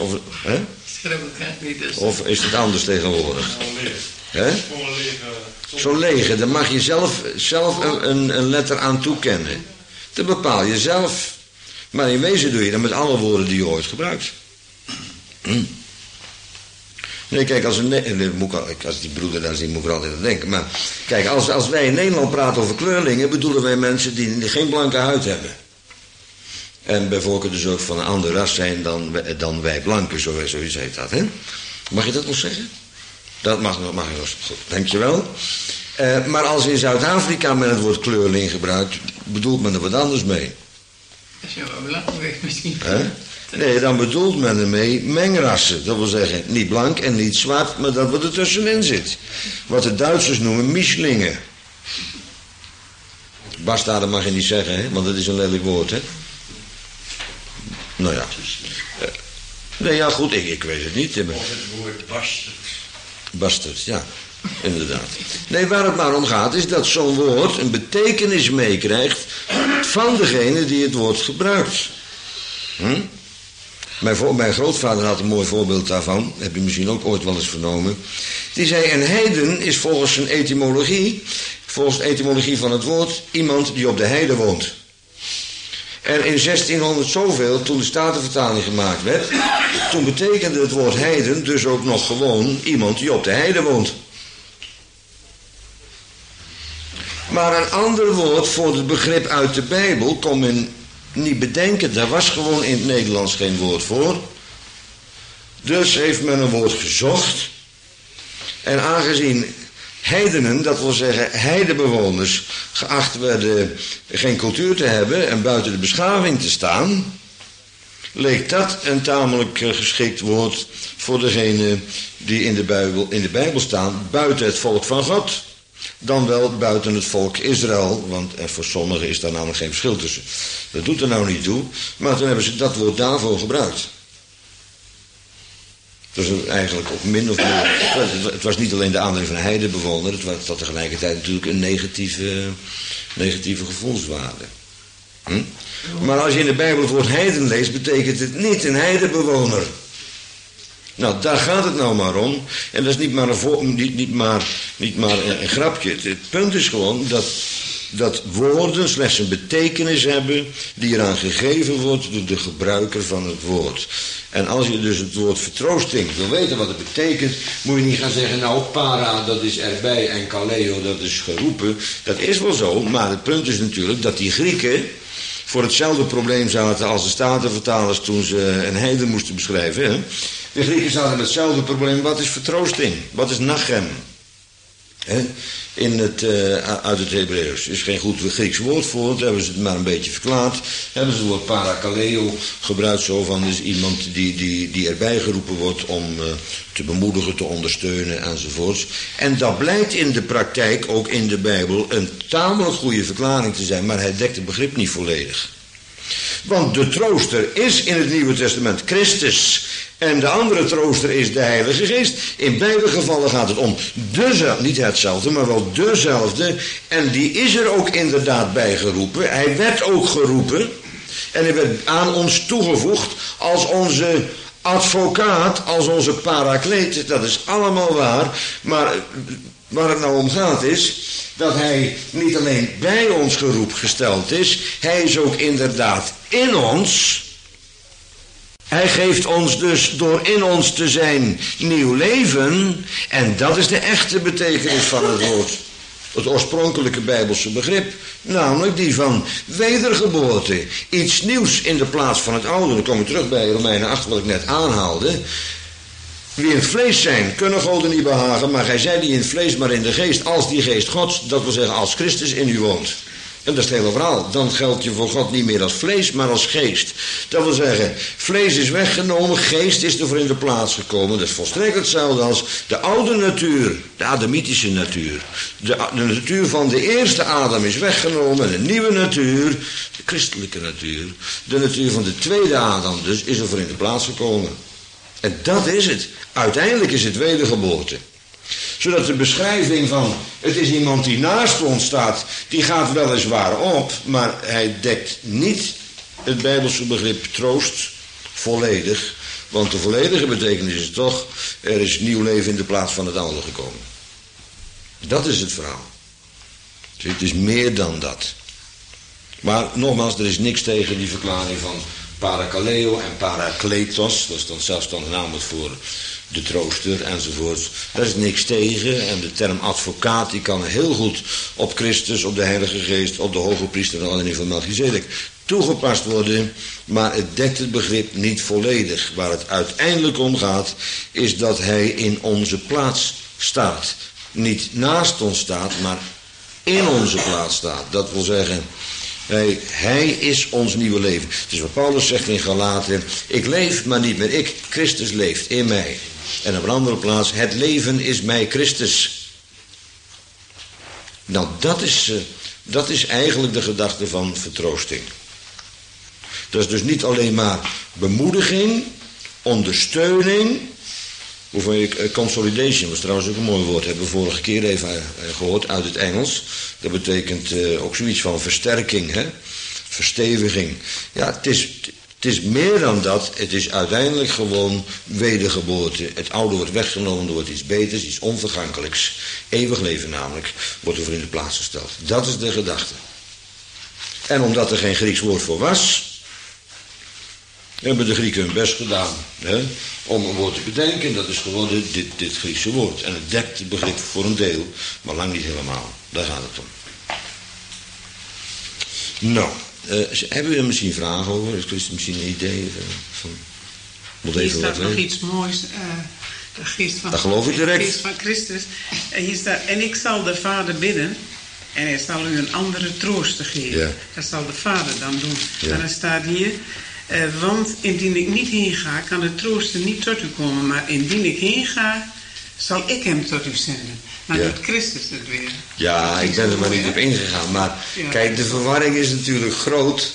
Of is het anders tegenwoordig? Zo'n lege, daar mag je zelf een letter aan toekennen. Dat bepaal je zelf. Maar in wezen doe je dat met alle woorden die je ooit gebruikt. Nee, kijk, als die broeder daar ziet, moet ik er altijd aan denken. Maar kijk, als wij in Nederland praten over kleurlingen, bedoelen wij mensen die geen blanke huid hebben. En bij voorkeur dus ook van een ander ras zijn dan wij blanken, zoiets heet dat, hè? Mag je dat nog zeggen? Dat mag je nog. Goed, dankjewel. Maar als in Zuid-Afrika men het woord kleurling gebruikt, bedoelt men er wat anders mee. Dat is wel belangrijk misschien. Nee, dan bedoelt men ermee mengrassen. Dat wil zeggen, niet blank en niet zwart, maar dat wat er tussenin zit. Wat de Duitsers noemen mischlingen. Bastaarden mag je niet zeggen, hè? Want dat is een lelijk woord, hè? Nou ja. Nee, ja, goed, ik weet het niet. Of het woord bastard. Bastard, ja, inderdaad. Nee, waar het maar om gaat is dat zo'n woord een betekenis meekrijgt van degene die het woord gebruikt. Mijn grootvader had een mooi voorbeeld daarvan. Heb je misschien ook ooit wel eens vernomen. Die zei, een heiden is volgens de etymologie van het woord, iemand die op de heide woont. En in 1600 zoveel, toen de Statenvertaling gemaakt werd, toen betekende het woord heiden dus ook nog gewoon iemand die op de heide woont. Maar een ander woord voor het begrip uit de Bijbel kon men niet bedenken. Daar was gewoon in het Nederlands geen woord voor. Dus heeft men een woord gezocht. En aangezien heidenen, dat wil zeggen heidebewoners, geacht werden geen cultuur te hebben en buiten de beschaving te staan, leek dat een tamelijk geschikt woord voor degene die in de Bijbel staan buiten het volk van God. Dan wel buiten het volk Israël, want voor sommigen is daar namelijk geen verschil tussen. Dat doet er nou niet toe, maar toen hebben ze dat woord daarvoor gebruikt. Dus eigenlijk ook min of meer. Het was niet alleen de aanleiding van een heidebewoner, het had tegelijkertijd natuurlijk een negatieve gevoelswaarde. Maar als je in de Bijbel het woord heiden leest, betekent het niet een heidebewoner. Nou, daar gaat het nou maar om. En dat is niet maar een grapje. Het punt is gewoon dat woorden slechts een betekenis hebben die eraan gegeven wordt door de gebruiker van het woord. En als je dus het woord vertroosting wil weten wat het betekent, moet je niet gaan zeggen, nou, para, dat is erbij en kaleo, dat is geroepen. Dat is wel zo, maar het punt is natuurlijk dat die Grieken voor hetzelfde probleem zaten als de Statenvertalers toen ze een heiden moesten beschrijven. Hè? De Grieken zaten met hetzelfde probleem. Wat is vertroosting? Wat is nachem? Uit het Hebreeuws. Er is geen goed Grieks woord voor. Daar hebben ze het maar een beetje verklaard. Hebben ze het woord parakaleo gebruikt zo van is iemand die erbij geroepen wordt om te bemoedigen, te ondersteunen enzovoorts. En dat blijkt in de praktijk, ook in de Bijbel, een tamelijk goede verklaring te zijn. Maar hij dekt het begrip niet volledig. Want de trooster is in het Nieuwe Testament Christus. En de andere trooster is de Heilige Geest. In beide gevallen gaat het om niet hetzelfde, maar wel dezelfde. En die is er ook inderdaad bij geroepen. Hij werd ook geroepen. En hij werd aan ons toegevoegd als onze advocaat, als onze parakleet. Dat is allemaal waar. Maar waar het nou om gaat is dat hij niet alleen bij ons geroep gesteld is. Hij is ook inderdaad in ons. Hij geeft ons dus door in ons te zijn nieuw leven. En dat is de echte betekenis van het woord. Het oorspronkelijke Bijbelse begrip. Namelijk die van wedergeboorte. Iets nieuws in de plaats van het oude. Dan kom ik terug bij Romeinen 8 wat ik net aanhaalde. Wie in het vlees zijn, kunnen God niet behagen. Maar gij zijt niet in het vlees, maar in de geest. Als die geest Gods, dat wil zeggen als Christus in u woont. En dat is het hele verhaal. Dan geldt je voor God niet meer als vlees, maar als geest. Dat wil zeggen, vlees is weggenomen, geest is ervoor in de plaats gekomen. Dat is volstrekt hetzelfde als de oude natuur, de adamitische natuur. De natuur van de eerste Adam is weggenomen en de nieuwe natuur, de christelijke natuur, de natuur van de tweede Adam dus, is ervoor in de plaats gekomen. En dat is het. Uiteindelijk is het wedergeboorte. Zodat de beschrijving van het is iemand die naast ons staat, die gaat weliswaar op, maar hij dekt niet het Bijbelse begrip troost volledig. Want de volledige betekenis is toch, er is nieuw leven in de plaats van het oude gekomen. Dat is het verhaal. Dus het is meer dan dat. Maar nogmaals, er is niks tegen die verklaring van parakaleo en parakletos. Dat is dan zelfstandig naamwoord voor de trooster enzovoorts. Daar is niks tegen. En de term advocaat die kan heel goed op Christus, op de Heilige Geest, op de hoge priester en alleen van Melchizedek toegepast worden. Maar het dekt het begrip niet volledig. Waar het uiteindelijk om gaat is dat hij in onze plaats staat. Niet naast ons staat, maar in onze plaats staat. Dat wil zeggen, hij is ons nieuwe leven. Het is wat Paulus zegt in Galaten. Ik leef, maar niet meer ik. Christus leeft in mij. En op een andere plaats, het leven is mij Christus. Nou, dat is eigenlijk de gedachte van vertroosting. Dat is dus niet alleen maar bemoediging, ondersteuning. Consolidation was trouwens ook een mooi woord. Hebben we vorige keer even gehoord uit het Engels. Dat betekent ook zoiets van versterking, hè? Versteviging. Ja, Het is meer dan dat. Het is uiteindelijk gewoon wedergeboorte. Het oude wordt weggenomen door iets beters, iets onvergankelijks. Eeuwig leven namelijk, wordt ervoor in de plaats gesteld. Dat is de gedachte. En omdat er geen Grieks woord voor was, hebben de Grieken hun best gedaan, hè, om een woord te bedenken. Dat is geworden dit Griekse woord. En het dekt het begrip voor een deel, maar lang niet helemaal. Daar gaat het om. Nou, hebben we misschien vragen over? Is er misschien een idee van? Moet even hier wat staat nog weten. iets moois. De geest van, Dat geloof ik direct. De geest van Christus. Hier staat, en ik zal de Vader bidden. En hij zal u een andere trooster geven. Ja. Dat zal de Vader dan doen. Ja. En dan staat hier. Want indien ik niet heen ga, kan de trooster niet tot u komen. Maar indien ik heen ga, zal ik hem tot u zenden. Dan Ja. doet Christus het weer. Ja, ik ben er maar niet op ingegaan. Maar Ja. kijk, de verwarring is natuurlijk groot.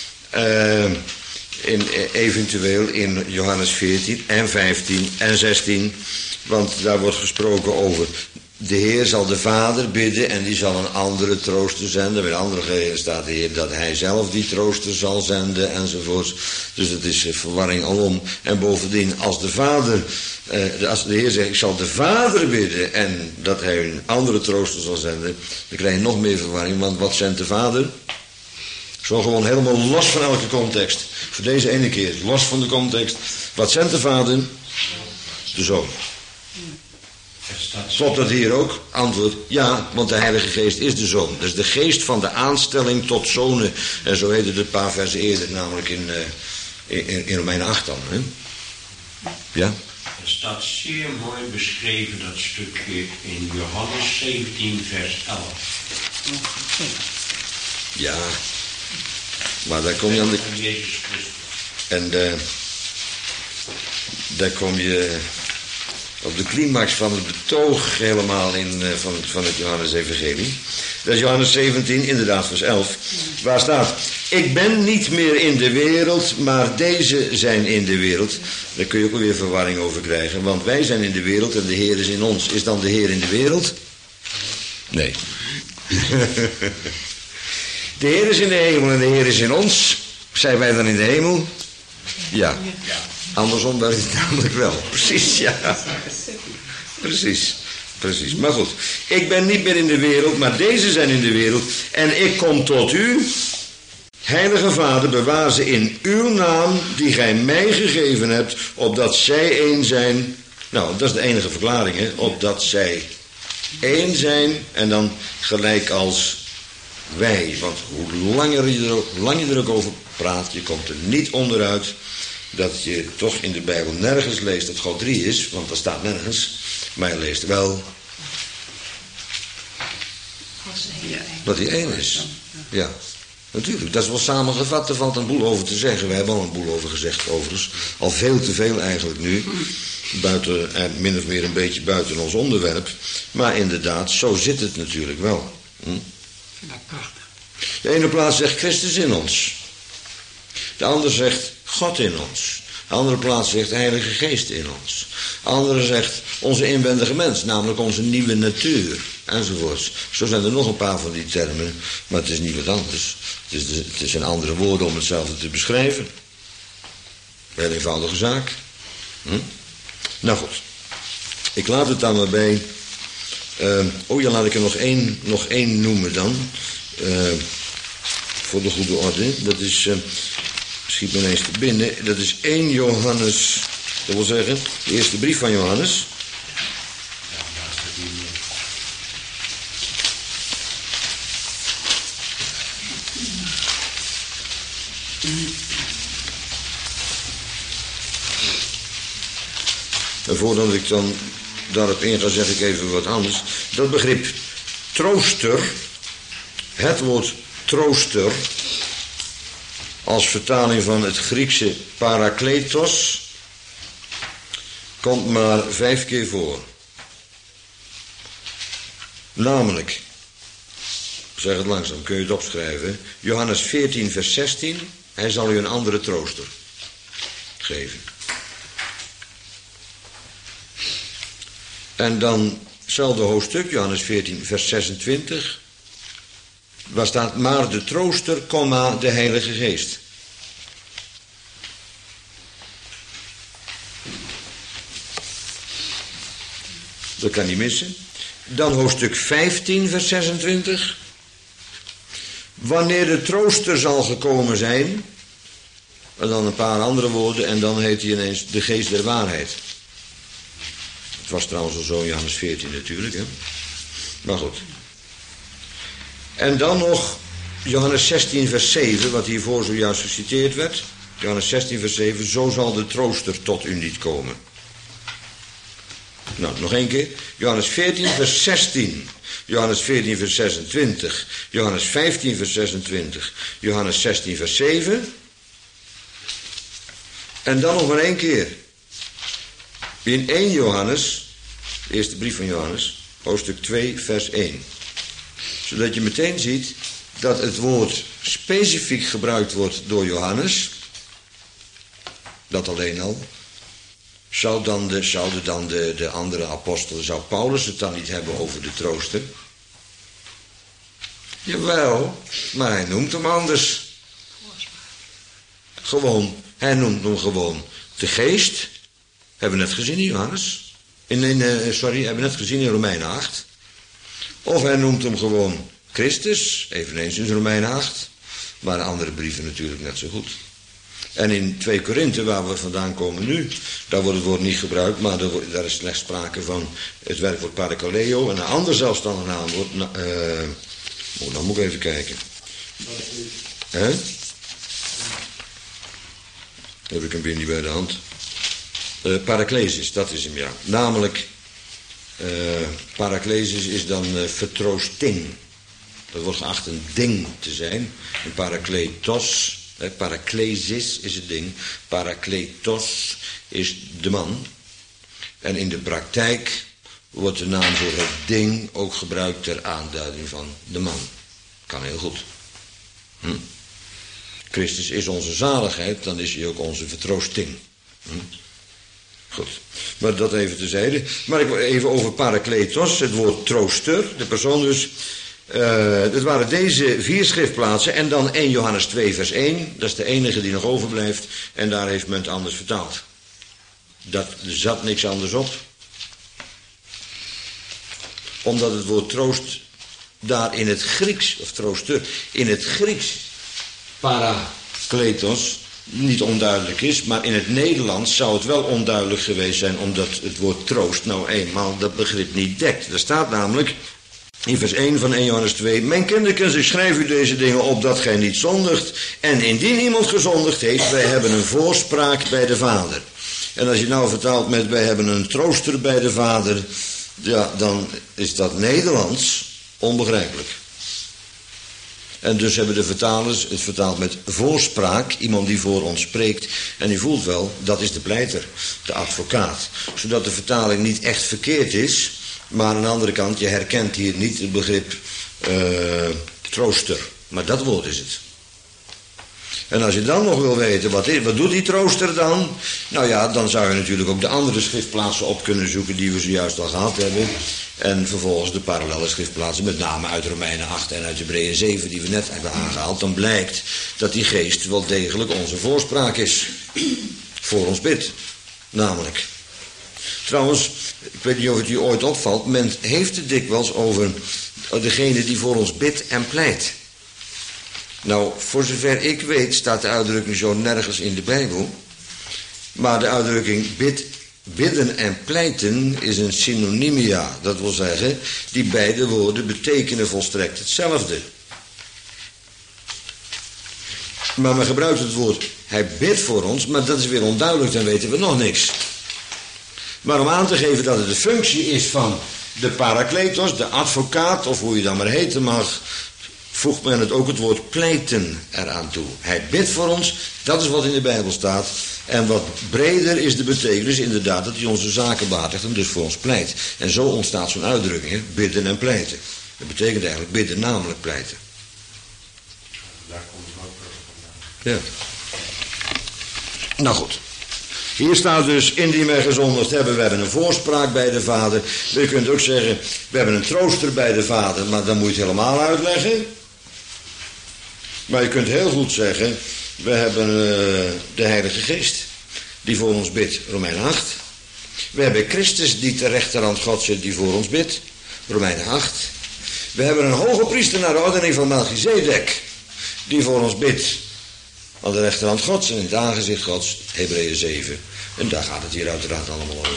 Eventueel in Johannes 14 en 15 en 16. Want daar wordt gesproken over... De Heer zal de Vader bidden en die zal een andere trooster zenden. Met andere gegevens staat de Heer dat hij zelf die trooster zal zenden enzovoorts. Dus het is verwarring alom. En bovendien, als de Vader, als de Heer zegt ik zal de Vader bidden en dat hij een andere trooster zal zenden, dan krijg je nog meer verwarring. Want wat zendt de Vader? Zo gewoon helemaal los van elke context. Voor deze ene keer, los van de context. Wat zendt de Vader? De Zoon. Klopt dat hier ook? Antwoord, ja, want de Heilige Geest is de Zoon. Dat is de geest van de aanstelling tot zonen. En zo heet het een paar versen eerder, namelijk in Romeinen 8 dan. Hè? Ja? Er staat zeer mooi beschreven dat stukje in Johannes 17 vers 11. Ja. Maar daar kom je aan de... Van Jezus Christus. En daar kom je op de climax van het betoog helemaal van het Johannes-evangelie. Dat is Johannes 17, inderdaad vers 11. Waar staat, ik ben niet meer in de wereld, maar deze zijn in de wereld. Daar kun je ook alweer verwarring over krijgen. Want wij zijn in de wereld en de Heer is in ons. Is dan de Heer in de wereld? Nee. De Heer is in de hemel en de Heer is in ons. Zijn wij dan in de hemel? Ja. Andersom werkt het namelijk wel. Precies, ja. Precies. Maar goed. Ik ben niet meer in de wereld, maar deze zijn in de wereld. En ik kom tot u. Heilige Vader, bewaar ze in uw naam die gij mij gegeven hebt, opdat zij één zijn. Nou, dat is de enige verklaring, hè. Opdat zij één zijn en dan gelijk als wij. Want hoe langer je er ook over praat, je komt er niet onderuit dat je toch in de Bijbel nergens leest dat God 3 is, want dat staat nergens. Maar je leest wel dat hij 1 is. Ja, natuurlijk. Dat is wel samengevat, er valt een boel over te zeggen. We hebben al een boel over gezegd, overigens. Al veel te veel eigenlijk nu. Buiten, min of meer een beetje buiten ons onderwerp. Maar inderdaad, zo zit het natuurlijk wel. De ene plaats zegt Christus in ons. De andere zegt God in ons. De andere plaats zegt de Heilige Geest in ons. De andere zegt onze inwendige mens, namelijk onze nieuwe natuur. Enzovoorts. Zo zijn er nog een paar van die termen, maar het is niet wat anders. Het zijn andere woorden om hetzelfde te beschrijven. Heel eenvoudige zaak. Nou goed. Ik laat het dan maar bij. Laat ik er nog één noemen dan. Voor de goede orde. Dat is, schiet me ineens te binnen. Dat is 1 Johannes. Dat wil zeggen, de eerste brief van Johannes. En voordat ik dan daarop inga, zeg ik even wat anders. Dat begrip trooster, het woord trooster, als vertaling van het Griekse parakletos, komt maar 5 keer voor. Namelijk, ik zeg het langzaam, kun je het opschrijven. Johannes 14 vers 16, hij zal u een andere trooster geven. En dan hetzelfde hoofdstuk, Johannes 14 vers 26, waar staat, maar de trooster, de Heilige Geest. Dat kan niet missen. Dan hoofdstuk 15, vers 26. Wanneer de trooster zal gekomen zijn. En dan een paar andere woorden. En dan heet hij ineens de geest der waarheid. Het was trouwens al zo in Johannes 14 natuurlijk. Hè? Maar goed. En dan nog Johannes 16 vers 7. Wat hiervoor zojuist geciteerd werd. Johannes 16 vers 7. Zo zal de trooster tot u niet komen. Nou, nog één keer. Johannes 14 vers 16. Johannes 14 vers 26. Johannes 15 vers 26. Johannes 16 vers 7. En dan nog maar één keer. In 1 Johannes, de eerste brief van Johannes, hoofdstuk 2 vers 1. Zodat je meteen ziet dat het woord specifiek gebruikt wordt door Johannes. Dat alleen al. Zouden dan de andere apostelen, zou Paulus het dan niet hebben over de trooster? Jawel, maar hij noemt hem anders. Gewoon, hij noemt hem gewoon de geest. Hebben we net gezien in Johannes. Hebben we net gezien in Romeinen 8. Of hij noemt hem gewoon Christus, eveneens in Romeinen 8. Maar de andere brieven natuurlijk net zo goed. En in 2 Korinthe, waar we vandaan komen nu, daar wordt het woord niet gebruikt, maar daar is slechts sprake van het werkwoord parakaleo. En een ander zelfstandig naamwoord, dan moet ik even kijken. Heb ik hem weer niet bij de hand. Paraklesis, dat is hem, ja. Namelijk, paraklesis is dan vertroosting. Dat wordt geacht een ding te zijn. Een parakletos, paraklesis is het ding. Parakletos is de man. En in de praktijk wordt de naam voor het ding ook gebruikt ter aanduiding van de man. Kan heel goed. Christus is onze zaligheid, dan is hij ook onze vertroosting. Goed, maar dat even terzijde. Maar ik wil even over parakletos, het woord trooster, de persoon dus. Het waren deze 4 schriftplaatsen en dan 1 Johannes 2 vers 1. Dat is de enige die nog overblijft en daar heeft men het anders vertaald. Er zat niks anders op. Omdat het woord troost daar in het Grieks, of trooster, in het Grieks parakletos niet onduidelijk is, maar in het Nederlands zou het wel onduidelijk geweest zijn, omdat het woord troost nou eenmaal dat begrip niet dekt. Er staat namelijk in vers 1 van 1 Johannes 2, mijn kinderkens, ik schrijf u deze dingen op dat gij niet zondigt. En indien iemand gezondigd heeft, wij hebben een voorspraak bij de Vader. En als je nou vertaalt met wij hebben een trooster bij de Vader, ja, dan is dat Nederlands onbegrijpelijk. En dus hebben de vertalers het vertaald met voorspraak, iemand die voor ons spreekt. En u voelt wel, dat is de pleiter, de advocaat. Zodat de vertaling niet echt verkeerd is, maar aan de andere kant, je herkent hier niet het begrip trooster. Maar dat woord is het. En als je dan nog wil weten, wat doet die trooster dan? Nou ja, dan zou je natuurlijk ook de andere schriftplaatsen op kunnen zoeken die we zojuist al gehad hebben. En vervolgens de parallelle schriftplaatsen, met name uit Romeinen 8 en uit Hebreeën 7 die we net hebben aangehaald. Dan blijkt dat die geest wel degelijk onze voorspraak is. Voor ons bid, namelijk. Trouwens, ik weet niet of het u ooit opvalt, men heeft het dikwijls over degene die voor ons bidt en pleit. Nou, voor zover ik weet staat de uitdrukking zo nergens in de Bijbel. Maar de uitdrukking bidden en pleiten is een synonymia. Dat wil zeggen, die beide woorden betekenen volstrekt hetzelfde. Maar men gebruikt het woord, hij bidt voor ons, maar dat is weer onduidelijk, dan weten we nog niks. Maar om aan te geven dat het de functie is van de parakletos, de advocaat, of hoe je dan maar heten mag, voegt men ook het woord pleiten eraan toe. Hij bidt voor ons, dat is wat in de Bijbel staat. En wat breder is de betekenis inderdaad dat hij onze zaken behartigt en dus voor ons pleit. En zo ontstaat zo'n uitdrukking, hè? Bidden en pleiten. Dat betekent eigenlijk bidden, namelijk pleiten. Daar komt het ook vandaan. Ja. Nou goed. Hier staat dus, indien wij gezondigd hebben, we hebben een voorspraak bij de Vader. Je kunt ook zeggen, we hebben een trooster bij de Vader, maar dan moet je het helemaal uitleggen. Maar je kunt heel goed zeggen, we hebben de Heilige Geest, die voor ons bidt, Romeinen 8. We hebben Christus die ter rechterhand God zit, die voor ons bidt. Romeinen 8. We hebben een hoge priester naar de ordening van Melchizedek, die voor ons bidt. Aan de rechterhand Gods en in het aangezicht Gods, Hebreeën 7. En daar gaat het hier uiteraard allemaal over.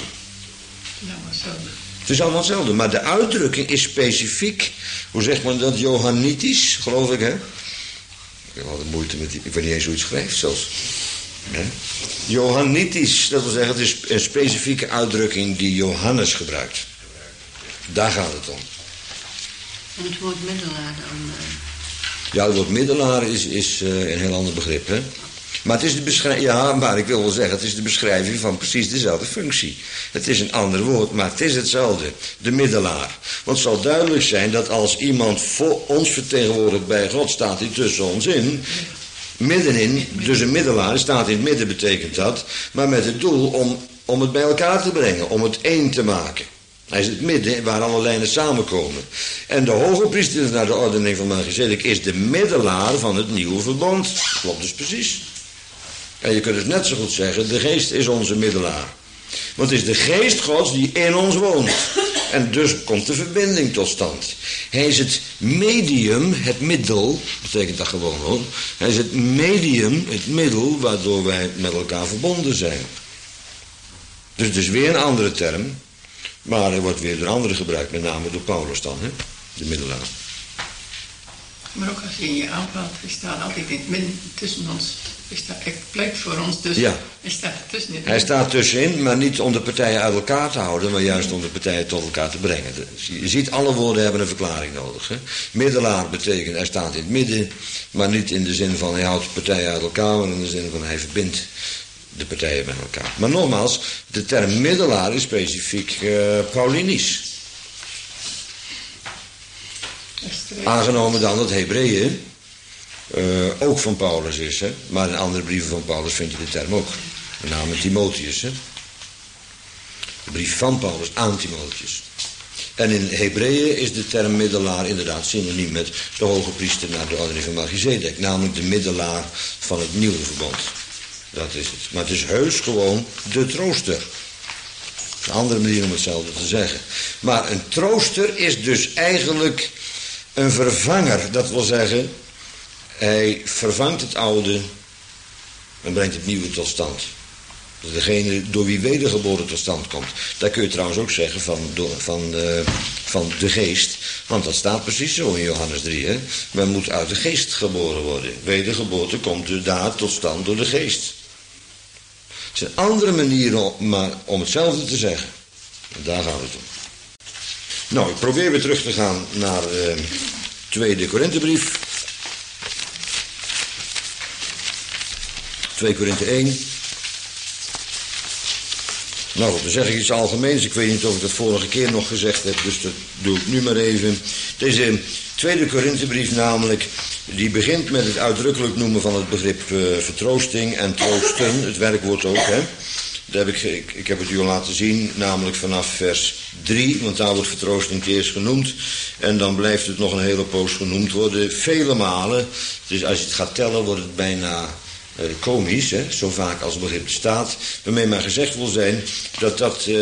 Het is allemaal hetzelfde, maar de uitdrukking is specifiek. Hoe zegt men dat? Johannitisch, geloof ik, hè? Ik heb altijd moeite met die, ik weet niet eens hoe het schrijft zelfs. Hè? Johannitisch, dat wil zeggen, het is een specifieke uitdrukking die Johannes gebruikt. Daar gaat het om. En het woord middelaar dan? Ja, het woord middelaar is een heel ander begrip, hè? Maar het is de beschrijving, ja, maar ik wil wel zeggen, het is de beschrijving van precies dezelfde functie. Het is een ander woord, maar het is hetzelfde. De middelaar. Want het zal duidelijk zijn dat als iemand voor ons vertegenwoordigt bij God, staat hij tussen ons in. Middenin, dus een middelaar, staat in het midden betekent dat. Maar met het doel om het bij elkaar te brengen, om het één te maken. Hij is het midden waar alle lijnen samenkomen. En de hoge priester naar de ordening van Melchizedek is de middelaar van het nieuwe verbond. Klopt dus precies. En je kunt dus net zo goed zeggen, de geest is onze middelaar. Want het is de geest Gods die in ons woont. En dus komt de verbinding tot stand. Hij is het medium, het middel, betekent dat gewoon hoor. Hij is het medium, het middel, waardoor wij met elkaar verbonden zijn. Dus het is weer een andere term. Maar er wordt weer door anderen gebruikt, met name door Paulus dan, hè? De middelaar. Maar ook als je in je aanvalt, hij staat altijd in het midden tussen ons. Hij pleit voor ons, dus ja. Hij staat tussenin. Hij staat tussenin, maar niet om de partijen uit elkaar te houden, maar juist om de partijen tot elkaar te brengen. Je ziet, alle woorden hebben een verklaring nodig. Hè? Middelaar betekent, hij staat in het midden, maar niet in de zin van hij houdt de partijen uit elkaar, maar in de zin van hij verbindt de partijen met elkaar. Maar nogmaals, de term middelaar is specifiek Paulinisch. Aangenomen dan dat Hebreeën ook van Paulus is, hè? Maar in andere brieven van Paulus vind je de term ook. Met name Timotheus, hè? De brief van Paulus aan Timotheus. En in Hebreeën is de term middelaar inderdaad synoniem met de hoge priester naar de ordening van Melchizedek. Namelijk de middelaar van het nieuwe verbond. Dat is het. Maar het is heus gewoon de trooster. Dat is een andere manier om hetzelfde te zeggen. Maar een trooster is dus eigenlijk een vervanger. Dat wil zeggen, hij vervangt het oude en brengt het nieuwe tot stand. Dat is degene door wie wedergeboren tot stand komt. Dat kun je trouwens ook zeggen van de geest. Want dat staat precies zo in Johannes 3. Hè? Men moet uit de geest geboren worden. Wedergeboorte komt daar tot stand door de geest. Het is een andere manier om hetzelfde te zeggen. En daar gaat het om. Nou, ik probeer weer terug te gaan naar de tweede Korinthebrief. 2 Korinthe 1. Nou goed, dan zeg ik iets algemeens. Ik weet niet of ik dat vorige keer nog gezegd heb, dus dat doe ik nu maar even. Deze tweede Korinthebrief namelijk, die begint met het uitdrukkelijk noemen van het begrip vertroosting en troosten, het werkwoord ook, hè. Dat heb ik heb het u al laten zien, namelijk vanaf vers 3, want daar wordt vertroosting eerst genoemd. En dan blijft het nog een hele poos genoemd worden, vele malen. Dus als je het gaat tellen, wordt het bijna komisch, hè, zo vaak als het begrip staat. Waarmee maar gezegd wil zijn dat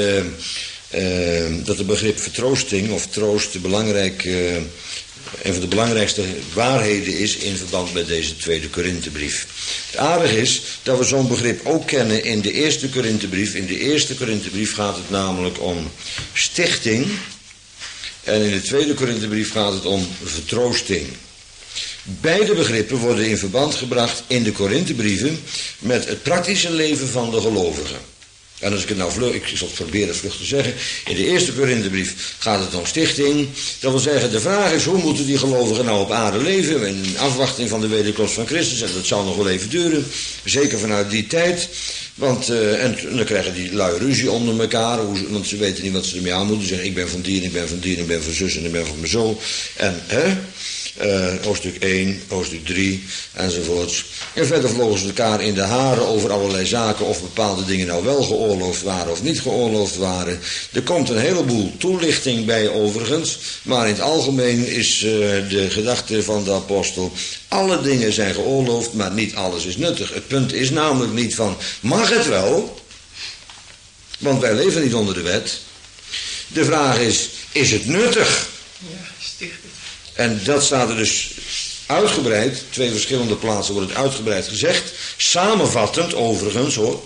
het begrip vertroosting of troost een van de belangrijkste waarheden is in verband met deze tweede Korinthebrief. Het aardige is dat we zo'n begrip ook kennen in de eerste Korinthebrief. In de eerste Korinthebrief gaat het namelijk om stichting. En in de tweede Korinthebrief gaat het om vertroosting. Beide begrippen worden in verband gebracht in de Korinthebrieven met het praktische leven van de gelovigen. En als ik het nou ik zal het proberen vlug te zeggen. In de eerste Korinthebrief gaat het om stichting. Dat wil zeggen, de vraag is, hoe moeten die gelovigen nou op aarde leven? In afwachting van de wederkomst van Christus. En dat zal nog wel even duren. Zeker vanuit die tijd. Want, en dan krijgen die lui ruzie onder elkaar. Want ze weten niet wat ze ermee aan moeten. Ze zeggen, ik ben van die en ik ben van die en ik ben van zus en ik ben van mijn zo. En, hè? Hoofdstuk 1, hoofdstuk 3 enzovoorts. En verder vlogen ze elkaar in de haren over allerlei zaken, of bepaalde dingen nou wel geoorloofd waren of niet geoorloofd waren. Er komt een heleboel toelichting bij overigens, maar in het algemeen is de gedachte van de apostel, alle dingen zijn geoorloofd, maar niet alles is nuttig. Het punt is namelijk niet van, mag het wel? Want wij leven niet onder de wet. De vraag is het nuttig? Ja, stichtend. En dat staat er dus uitgebreid, 2 verschillende plaatsen wordt het uitgebreid gezegd. Samenvattend overigens hoor.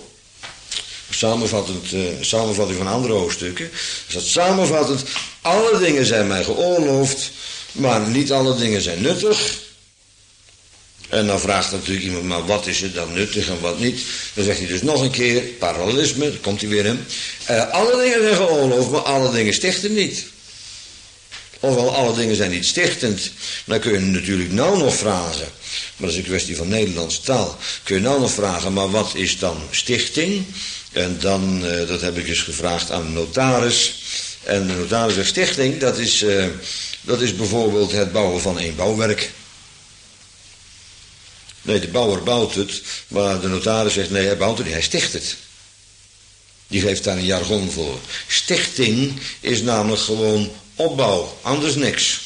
Samenvatting van andere hoofdstukken. Dus dat samenvattend, alle dingen zijn mij geoorloofd, maar niet alle dingen zijn nuttig. En dan vraagt natuurlijk iemand, maar wat is er dan nuttig en wat niet? Dan zegt hij dus nog een keer, parallelisme, daar komt hij weer in. Alle dingen zijn geoorloofd, maar alle dingen stichten niet. Ofwel, alle dingen zijn niet stichtend. Dan kun je natuurlijk nou nog vragen, maar dat is een kwestie van Nederlandse taal. Kun je nou nog vragen, maar wat is dan stichting? En dan, dat heb ik eens gevraagd aan de notaris. En de notaris zegt, stichting, dat is bijvoorbeeld het bouwen van één bouwwerk. Nee, de bouwer bouwt het, maar de notaris zegt, nee, hij bouwt het niet, hij sticht het. Die geeft daar een jargon voor. Stichting is namelijk gewoon opbouw, anders niks.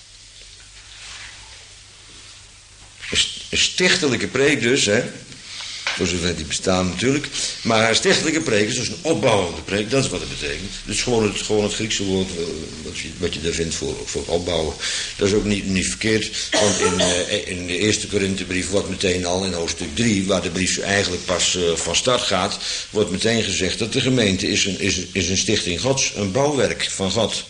Een stichtelijke preek dus, hè. Voor zover die bestaan natuurlijk. Maar een stichtelijke preek is dus een opbouwende preek. Dat is wat het betekent. Dus gewoon het Griekse woord wat je daar vindt voor opbouwen. Dat is ook niet verkeerd. Want in de eerste Korinthebrief wordt meteen al in hoofdstuk 3... waar de brief eigenlijk pas van start gaat... wordt meteen gezegd dat de gemeente is een stichting Gods. Een bouwwerk van God.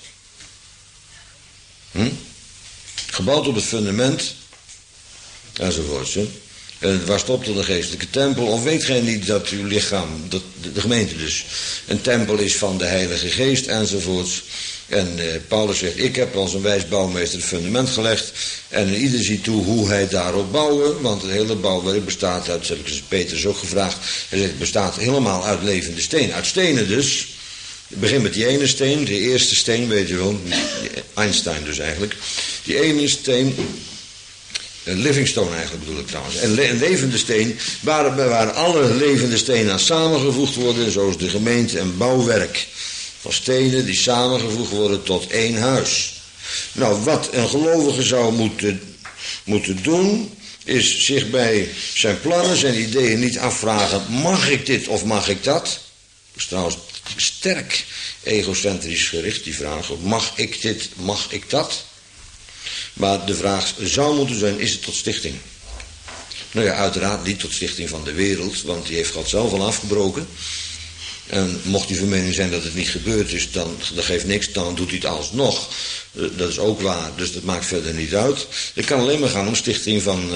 Gebouwd op het fundament. Enzovoorts. En het was op tot een geestelijke tempel. Of weet gij niet dat uw lichaam, de gemeente dus, een tempel is van de Heilige Geest enzovoorts. En Paulus zegt, ik heb als een wijs bouwmeester het fundament gelegd. En ieder ziet toe hoe hij daarop bouwen. Want het hele bouwwerk bestaat uit, dat heb ik Petrus ook gevraagd. Hij zegt, het bestaat helemaal uit levende steen. Uit stenen dus. Het begint met die ene steen, de eerste steen, weet je wel. Einstein dus eigenlijk. Die ene steen... Livingstone eigenlijk bedoel ik trouwens. En levende steen, waar alle levende stenen aan samengevoegd worden, zoals de gemeente en bouwwerk van stenen die samengevoegd worden tot één huis. Nou, wat een gelovige zou moeten doen, is zich bij zijn plannen, zijn ideeën niet afvragen, mag ik dit of mag ik dat? Dat is trouwens sterk egocentrisch gericht, die vraag, mag ik dit, mag ik dat? Maar de vraag zou moeten zijn, is het tot stichting? Nou ja, uiteraard niet tot stichting van de wereld, want die heeft God zelf al afgebroken. En mocht die van mening zijn dat het niet gebeurd is, dan dat geeft niks, dan doet hij het alsnog. Dat is ook waar, dus dat maakt verder niet uit. Het kan alleen maar gaan om stichting van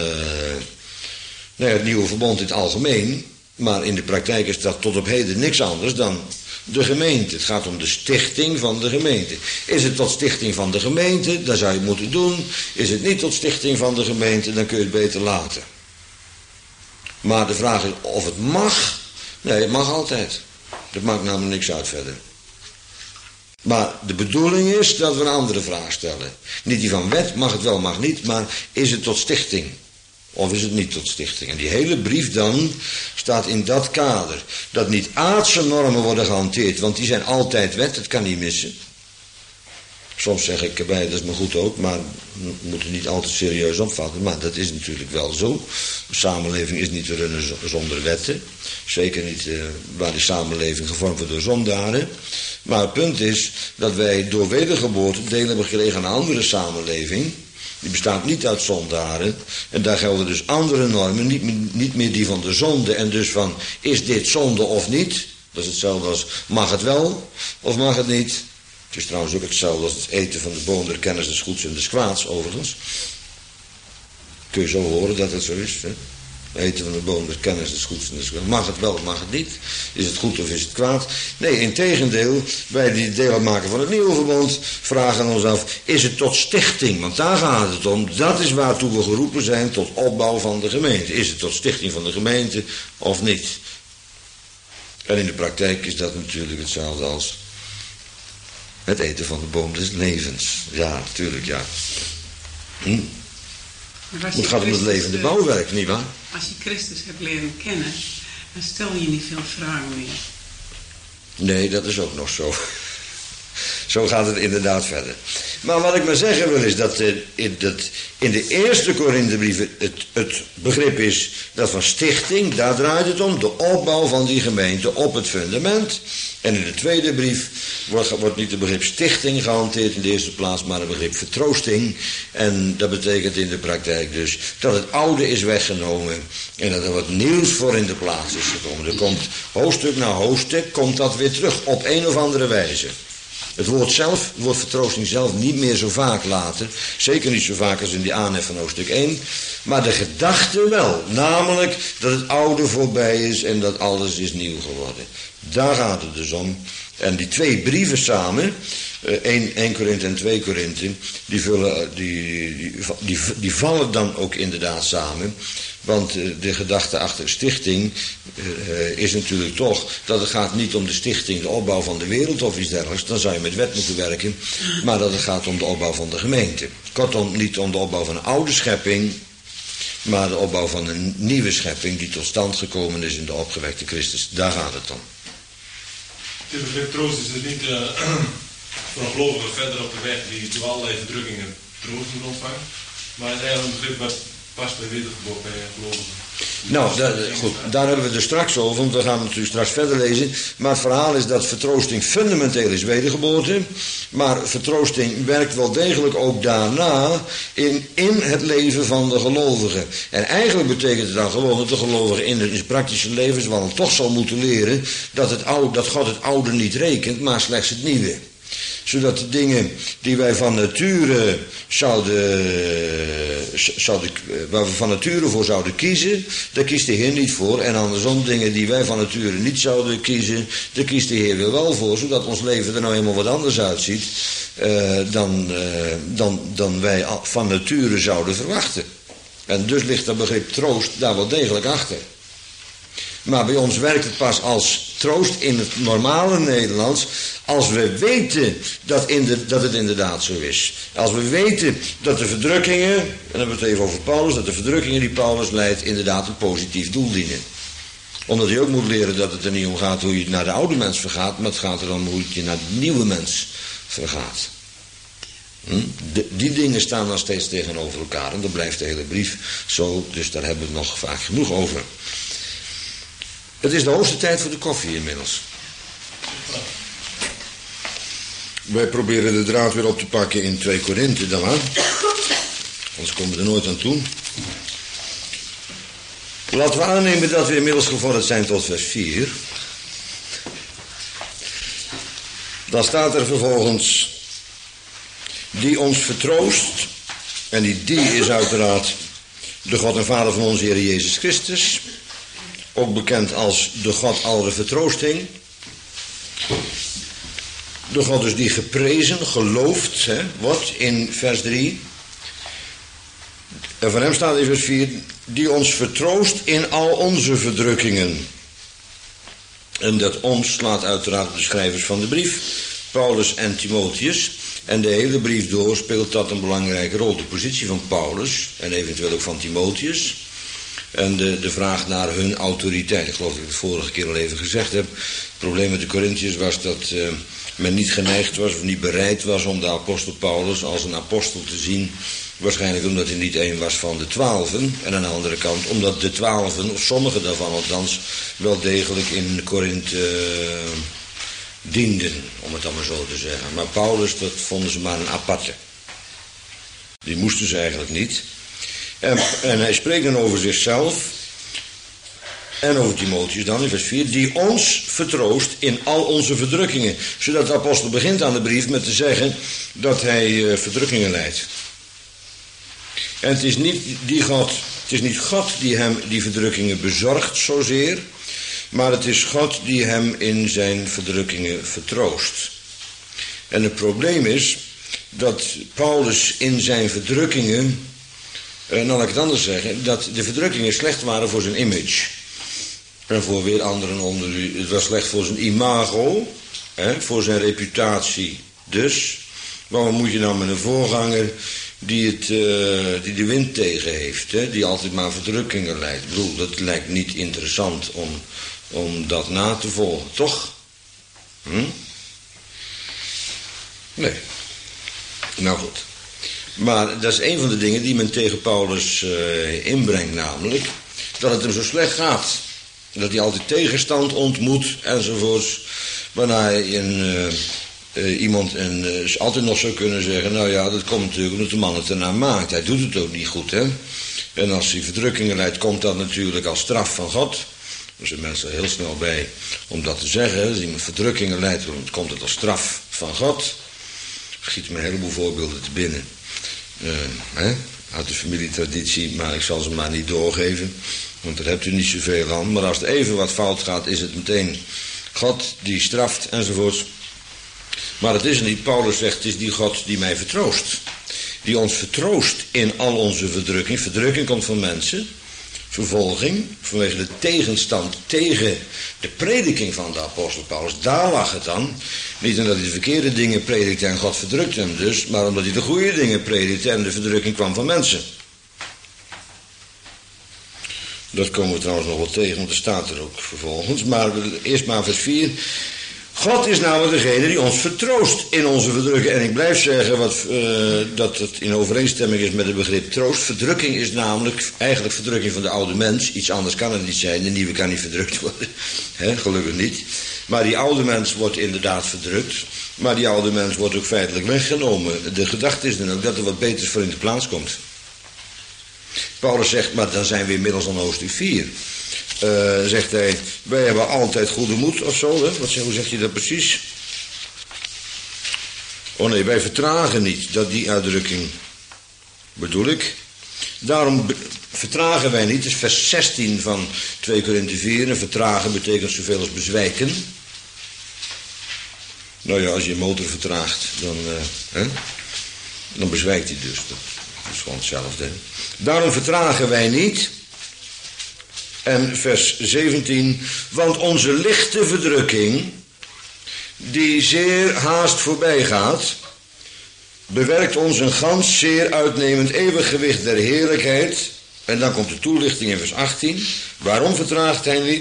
het nieuwe verbond in het algemeen. Maar in de praktijk is dat tot op heden niks anders dan de gemeente. Het gaat om de stichting van de gemeente. Is het tot stichting van de gemeente, dan zou je het moeten doen. Is het niet tot stichting van de gemeente, dan kun je het beter laten. Maar de vraag is of het mag. Nee, het mag altijd. Dat maakt namelijk niks uit verder. Maar de bedoeling is dat we een andere vraag stellen. Niet die van wet, mag het wel, mag niet, maar is het tot stichting? Of is het niet tot stichting? En die hele brief dan staat in dat kader. Dat niet aardse normen worden gehanteerd, want die zijn altijd wet, het kan niet missen. Soms zeg ik erbij, dat is me goed ook, maar we moeten niet altijd serieus opvatten. Maar dat is natuurlijk wel zo. De samenleving is niet te runnen zonder wetten. Zeker niet waar de samenleving gevormd wordt door zondaren. Maar het punt is dat wij door wedergeboorte deel hebben gekregen aan een andere samenleving. Die bestaat niet uit zondaren. En daar gelden dus andere normen, niet meer die van de zonde. En dus van, is dit zonde of niet? Dat is hetzelfde als, mag het wel of mag het niet? Het is trouwens ook hetzelfde als het eten van de boom der kennis des goeds en des kwaads, overigens. Kun je zo horen dat het zo is, hè? Eten van de boom der kennis des goeds en des kwaads. Mag het wel of mag het niet? Is het goed of is het kwaad? Nee, integendeel, wij die deel uitmaken van het nieuwe verbond vragen ons af, is het tot stichting? Want daar gaat het om, dat is waartoe we geroepen zijn, tot opbouw van de gemeente. Is het tot stichting van de gemeente of niet? En in de praktijk is dat natuurlijk hetzelfde als het eten van de boom des levens. Ja, natuurlijk, ja. Het gaat om het levende bouwwerk, nietwaar? Als je Christus hebt leren kennen, dan stel je niet veel vragen meer. Nee, dat is ook nog zo. Zo gaat het inderdaad verder. Maar wat ik maar zeggen wil is dat in de eerste Korinthebrief het begrip is dat van stichting, daar draait het om, de opbouw van die gemeente op het fundament. En in de tweede brief wordt niet het begrip stichting gehanteerd in de eerste plaats, maar het begrip vertroosting. En dat betekent in de praktijk dus dat het oude is weggenomen en dat er wat nieuws voor in de plaats is gekomen. Er komt hoofdstuk na hoofdstuk, komt dat weer terug op een of andere wijze. Het woord vertroosting zelf niet meer zo vaak later. Zeker niet zo vaak als in die aanhef van hoofdstuk 1. Maar de gedachte wel. Namelijk dat het oude voorbij is en dat alles is nieuw geworden. Daar gaat het dus om. En die twee brieven samen, 1 Korinthe en 2 Korinthe, die vallen dan ook inderdaad samen. Want de gedachte achter stichting is natuurlijk toch dat het gaat niet om de stichting, de opbouw van de wereld of iets dergelijks. Dan zou je met wet moeten werken. Maar dat het gaat om de opbouw van de gemeente. Kortom, niet om de opbouw van een oude schepping, maar de opbouw van een nieuwe schepping die tot stand gekomen is in de opgewekte Christus. Daar gaat het om. Het begrip troost is dus niet voor een gelovige verder op de weg die door allerlei verdrukkingen troost moet ontvangen. Maar het is eigenlijk een begrip wat past bij wedergeboorte bij gelovigen. Nou, goed, daar hebben we het er straks over, want we gaan natuurlijk straks verder lezen. Maar het verhaal is dat vertroosting fundamenteel is wedergeboorte. Maar vertroosting werkt wel degelijk ook daarna in het leven van de gelovigen. En eigenlijk betekent het dan gewoon dat de gelovige in zijn praktische levenswandel toch zal moeten leren dat God het oude niet rekent, maar slechts het nieuwe. Zodat de dingen die wij van nature waar we van nature voor zouden kiezen, daar kiest de Heer niet voor. En andersom, dingen die wij van nature niet zouden kiezen, daar kiest de Heer weer wel voor. Zodat ons leven er nou helemaal wat anders uitziet dan wij van nature zouden verwachten. En dus ligt dat begrip troost daar wel degelijk achter. Maar bij ons werkt het pas als troost in het normale Nederlands als we weten dat het inderdaad zo is. Als we weten dat de verdrukkingen, en dan hebben we het even over Paulus, dat de verdrukkingen die Paulus leidt inderdaad een positief doel dienen. Omdat hij ook moet leren dat het er niet om gaat hoe je naar de oude mens vergaat, maar het gaat erom hoe je naar de nieuwe mens vergaat. Die dingen staan dan steeds tegenover elkaar en dat blijft de hele brief zo, dus daar hebben we het nog vaak genoeg over. Het is de hoogste tijd voor de koffie inmiddels. Wij proberen de draad weer op te pakken in 2 Korinthe dan maar. Anders komen we er nooit aan toe. Laten we aannemen dat we inmiddels gevorderd zijn tot vers 4. Dan staat er vervolgens: die ons vertroost. En die is uiteraard de God en Vader van onze Heer Jezus Christus. Ook bekend als de God aller vertroosting. De God dus die geprezen, geloofd wordt in vers 3. En van hem staat in vers 4: die ons vertroost in al onze verdrukkingen. En dat ons slaat uiteraard de schrijvers van de brief, Paulus en Timotheus. En de hele brief door speelt dat een belangrijke rol. De positie van Paulus en eventueel ook van Timotheus. En de vraag naar hun autoriteit. Ik geloof dat ik het vorige keer al even gezegd heb. Het probleem met de Corinthiërs was dat men niet geneigd was of niet bereid was om de apostel Paulus als een apostel te zien. Waarschijnlijk omdat hij niet één was van de 12. En aan de andere kant omdat de 12, of sommige daarvan althans, wel degelijk in Korinthe dienden. Om het dan maar zo te zeggen. Maar Paulus, dat vonden ze maar een aparte. Die moesten ze eigenlijk niet. En hij spreekt dan over zichzelf en over Timotheus dan in vers 4, die ons vertroost in al onze verdrukkingen. Zodat de apostel begint aan de brief met te zeggen dat hij verdrukkingen lijdt. En het is niet God die hem die verdrukkingen bezorgt zozeer, maar het is God die hem in zijn verdrukkingen vertroost. En het probleem is dat Paulus in zijn verdrukkingen, nou laat ik het anders zeggen, dat de verdrukkingen slecht waren voor zijn image. En voor weer anderen onder u, het was slecht voor zijn imago, voor zijn reputatie dus. Waarom moet je nou met een voorganger die de wind tegen heeft, die altijd maar verdrukkingen leidt? Ik bedoel, dat lijkt niet interessant om dat na te volgen, toch? Nee. Nou goed. Maar dat is een van de dingen die men tegen Paulus inbrengt, namelijk dat het hem zo slecht gaat. Dat hij altijd tegenstand ontmoet enzovoorts. Waarna hij iemand altijd nog zou kunnen zeggen, nou ja, dat komt natuurlijk omdat de man het ernaar maakt. Hij doet het ook niet goed, hè. En als hij verdrukkingen leidt, komt dat natuurlijk als straf van God. Er zijn mensen heel snel bij om dat te zeggen. Als iemand verdrukkingen leidt, dan komt het als straf van God. Schiet me een heleboel voorbeelden te binnen. Uit de familietraditie, maar ik zal ze maar niet doorgeven. Want daar hebt u niet zoveel aan. Maar als er even wat fout gaat, is het meteen God die straft enzovoorts. Maar het is niet, Paulus zegt, het is die God die mij vertroost. Die ons vertroost in al onze verdrukking. Verdrukking komt van mensen. Vervolging, vanwege de tegenstand tegen de prediking van de apostel Paulus. Daar lag het dan. Niet omdat hij de verkeerde dingen predikte en God verdrukte hem dus, maar omdat hij de goede dingen predikte en de verdrukking kwam van mensen. Dat komen we trouwens nog wel tegen, want er staat er ook vervolgens. Maar eerst maar vers 4. God is namelijk degene die ons vertroost in onze verdrukking. En ik blijf zeggen dat het in overeenstemming is met het begrip troost. Verdrukking is namelijk eigenlijk verdrukking van de oude mens. Iets anders kan het niet zijn. De nieuwe kan niet verdrukt worden. Gelukkig niet. Maar die oude mens wordt inderdaad verdrukt. Maar die oude mens wordt ook feitelijk weggenomen. De gedachte is dan ook dat er wat beters voor in de plaats komt. Paulus zegt, maar dan zijn we inmiddels aan hoofdstuk 4. Zegt hij, wij hebben altijd goede moed of zo. Hè? Hoe zeg je dat precies? Oh nee, wij vertragen niet. Die uitdrukking bedoel ik. Daarom vertragen wij niet. Dat is vers 16 van 2 Korinthe 4. En vertragen betekent zoveel als bezwijken. Nou ja, als je motor vertraagt, dan bezwijkt hij dus. Dat is gewoon hetzelfde. Hè? Daarom vertragen wij niet. En vers 17, want onze lichte verdrukking, die zeer haast voorbij gaat, bewerkt ons een gans zeer uitnemend eeuwig gewicht der heerlijkheid. En dan komt de toelichting in vers 18. Waarom vertraagt hij niet?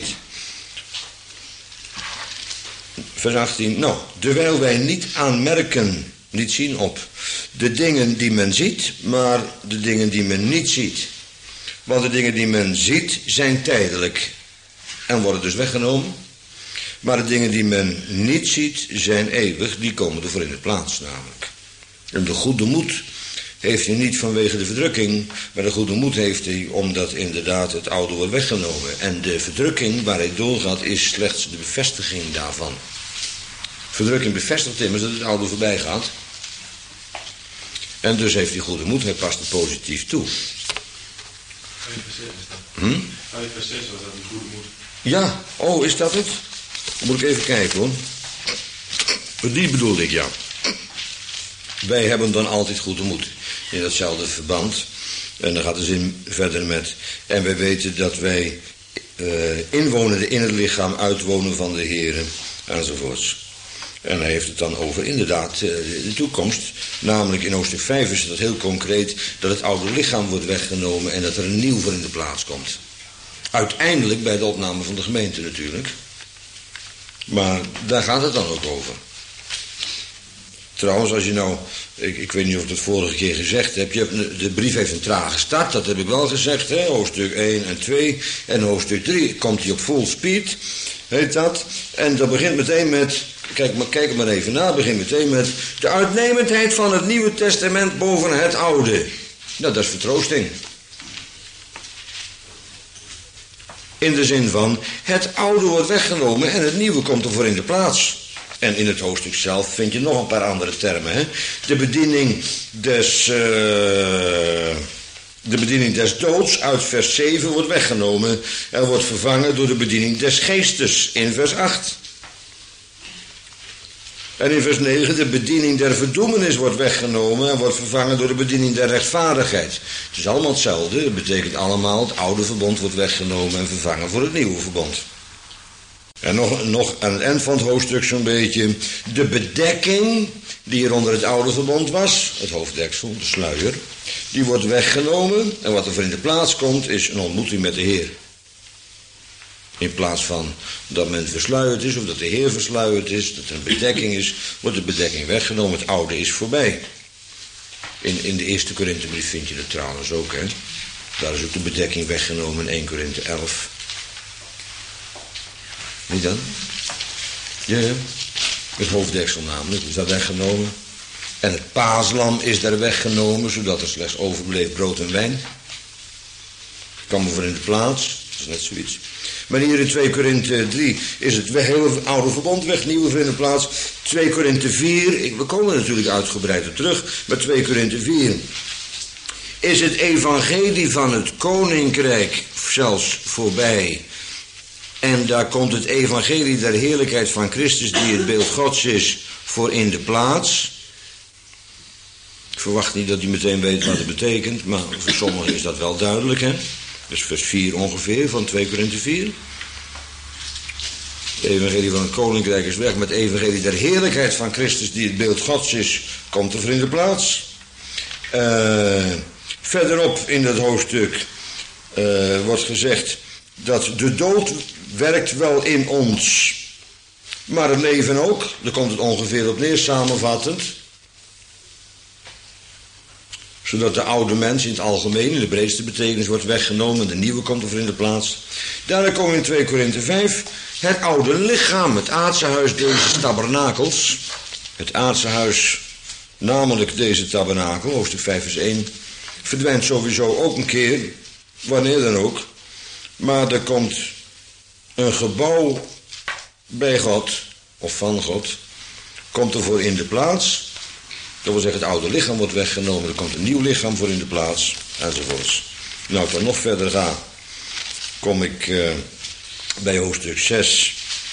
Vers 18, nou, terwijl wij niet aanmerken, niet zien op de dingen die men ziet, maar de dingen die men niet ziet. Want de dingen die men ziet zijn tijdelijk en worden dus weggenomen. Maar de dingen die men niet ziet zijn eeuwig, die komen ervoor in de plaats namelijk. En de goede moed heeft hij niet vanwege de verdrukking, maar de goede moed heeft hij omdat inderdaad het oude wordt weggenomen. En de verdrukking waar hij doorgaat is slechts de bevestiging daarvan. Verdrukking bevestigt immers dat het oude voorbij gaat. En dus heeft hij goede moed, hij past er positief toe. Vers 6 was dat die goede moed. Ja, oh, is dat het? Moet ik even kijken hoor. Die bedoelde ik, ja. Wij hebben dan altijd goede moed. In datzelfde verband. En dan gaat de zin verder met. En wij weten dat wij inwonende in het lichaam uitwonen van de Heere. Enzovoorts. En hij heeft het dan over inderdaad de toekomst. Namelijk in hoofdstuk 5 is het heel concreet dat het oude lichaam wordt weggenomen en dat er een nieuw voor in de plaats komt. Uiteindelijk bij de opname van de gemeente natuurlijk. Maar daar gaat het dan ook over. Trouwens, als je nou, ik weet niet of ik het vorige keer gezegd heb, de brief heeft een trage start, dat heb ik wel gezegd, hè? Hoofdstuk 1 en 2 en hoofdstuk 3 komt hij op full speed, heet dat. En dat begint meteen met, kijk er maar even na, begint meteen met de uitnemendheid van het Nieuwe Testament boven het Oude. Nou, dat is vertroosting. In de zin van, het oude wordt weggenomen en het nieuwe komt ervoor in de plaats. En in het hoofdstuk zelf vind je nog een paar andere termen. Hè? De bediening des doods uit vers 7 wordt weggenomen en wordt vervangen door de bediening des geestes in vers 8. En in vers 9, de bediening der verdoemenis wordt weggenomen en wordt vervangen door de bediening der rechtvaardigheid. Het is allemaal hetzelfde, het betekent allemaal, het oude verbond wordt weggenomen en vervangen voor het nieuwe verbond. En nog aan het eind van het hoofdstuk zo'n beetje, de bedekking die er onder het oude verbond was, het hoofddeksel, de sluier, die wordt weggenomen en wat er voor in de plaats komt is een ontmoeting met de Heer. In plaats van dat men versluierd is of dat de Heer versluierd is, dat er een bedekking is, wordt de bedekking weggenomen. Het oude is voorbij. In de eerste Korinthebrief vind je dat trouwens ook, hè. Daar is ook de bedekking weggenomen in 1 Korinthe 11. Niet dan? Ja, ja. Het hoofddeksel namelijk, is dat weggenomen. En het paaslam is daar weggenomen, zodat er slechts overbleef brood en wijn. Kwam ervoor in de plaats, dat is net zoiets. Maar hier in 2 Korinthe 3 is het hele oude verbond weg, nieuwe voor in de plaats. 2 Korinthe 4, we komen er natuurlijk uitgebreid op terug, maar 2 Korinthe 4 is het evangelie van het koninkrijk zelfs voorbij. En daar komt het evangelie der heerlijkheid van Christus, die het beeld Gods is, voor in de plaats. Ik verwacht niet dat u meteen weet wat het betekent, maar voor sommigen is dat wel duidelijk, hè. Dus vers 4 ongeveer van 2 Korinthe 4. Het evangelie van het koninkrijk is weg, met het evangelie der heerlijkheid van Christus, die het beeld Gods is, komt er voor in de plaats. Verderop in dat hoofdstuk wordt gezegd dat de dood werkt wel in ons, maar het leven ook. Daar komt het ongeveer op neer, samenvattend. Zodat de oude mens in het algemeen, in de breedste betekenis, wordt weggenomen en de nieuwe komt er voor in de plaats. Daarna komen we in 2 Korinthe 5. Het oude lichaam, het aardse huis deze tabernakels. Het aardse huis, namelijk deze tabernakel, hoofdstuk 5 vers 1, verdwijnt sowieso ook een keer, wanneer dan ook. Maar er komt een gebouw bij God, of van God, komt er voor in de plaats. Dat wil zeggen, het oude lichaam wordt weggenomen, er komt een nieuw lichaam voor in de plaats, enzovoorts. Nou, ik dan nog verder ga, kom ik bij hoofdstuk 6,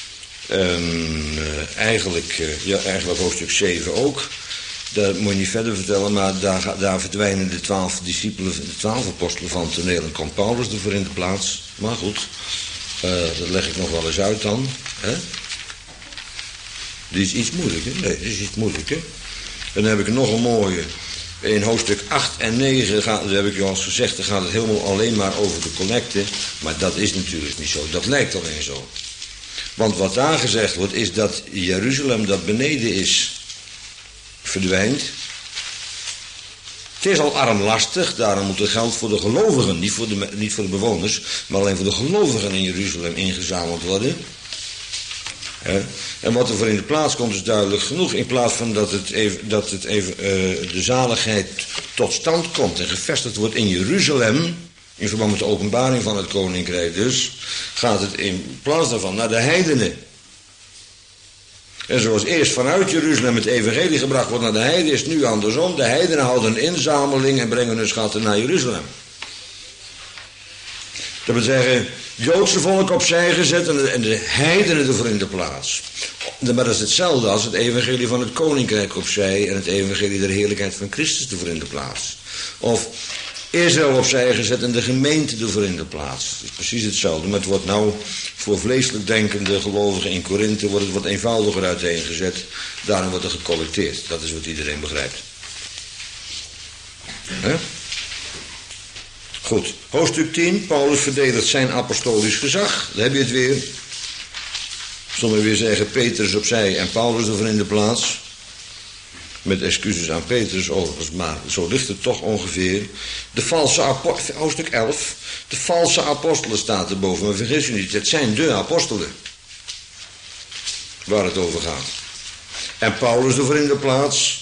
eigenlijk hoofdstuk 7 ook. Dat moet je niet verder vertellen, maar daar verdwijnen de 12 discipelen, de 12 apostelen van het toneel en komt Paulus ervoor in de plaats. Maar goed, dat leg ik nog wel eens uit dan. Hè? Dit is iets moeilijker, nee, dit is iets moeilijker. En dan heb ik nog een mooie. In hoofdstuk 8 en 9, dat heb ik u al gezegd, dan gaat het helemaal alleen maar over de collecte. Maar dat is natuurlijk niet zo, dat lijkt alleen zo. Want wat daar gezegd wordt, is dat Jeruzalem, dat beneden is, verdwijnt. Het is al armlastig, daarom moet er geld voor de gelovigen, niet voor de bewoners, maar alleen voor de gelovigen in Jeruzalem ingezameld worden. En wat er voor in de plaats komt is duidelijk genoeg. In plaats van dat de zaligheid tot stand komt en gevestigd wordt in Jeruzalem, in verband met de openbaring van het koninkrijk dus, gaat het in plaats daarvan naar de heidenen. En zoals eerst vanuit Jeruzalem het evangelie gebracht wordt naar de heidenen, is nu andersom. De heidenen houden een inzameling en brengen hun schatten naar Jeruzalem. Dat wil zeggen, het Joodse volk opzij gezet en de heidenen ervoor in de plaats. Maar dat is hetzelfde als het evangelie van het koninkrijk opzij en het evangelie der heerlijkheid van Christus ervoor in de plaats. Of Israël opzij gezet en de gemeente ervoor in de plaats. Het is precies hetzelfde, maar het wordt nou voor vleeselijk denkende gelovigen in Korinthe wordt het wat eenvoudiger uiteengezet. Daarom wordt er gecollecteerd. Dat is wat iedereen begrijpt. Hè? Goed, hoofdstuk 10. Paulus verdedigt zijn apostolisch gezag. Daar heb je het weer. Sommigen weer zeggen Petrus opzij en Paulus ervoor in de plaats. Met excuses aan Petrus overigens, maar zo ligt het toch ongeveer. De valse apostelen, hoofdstuk 11. De valse apostelen staat erboven, maar vergis u niet, het zijn de apostelen. Waar het over gaat. En Paulus ervoor in de plaats.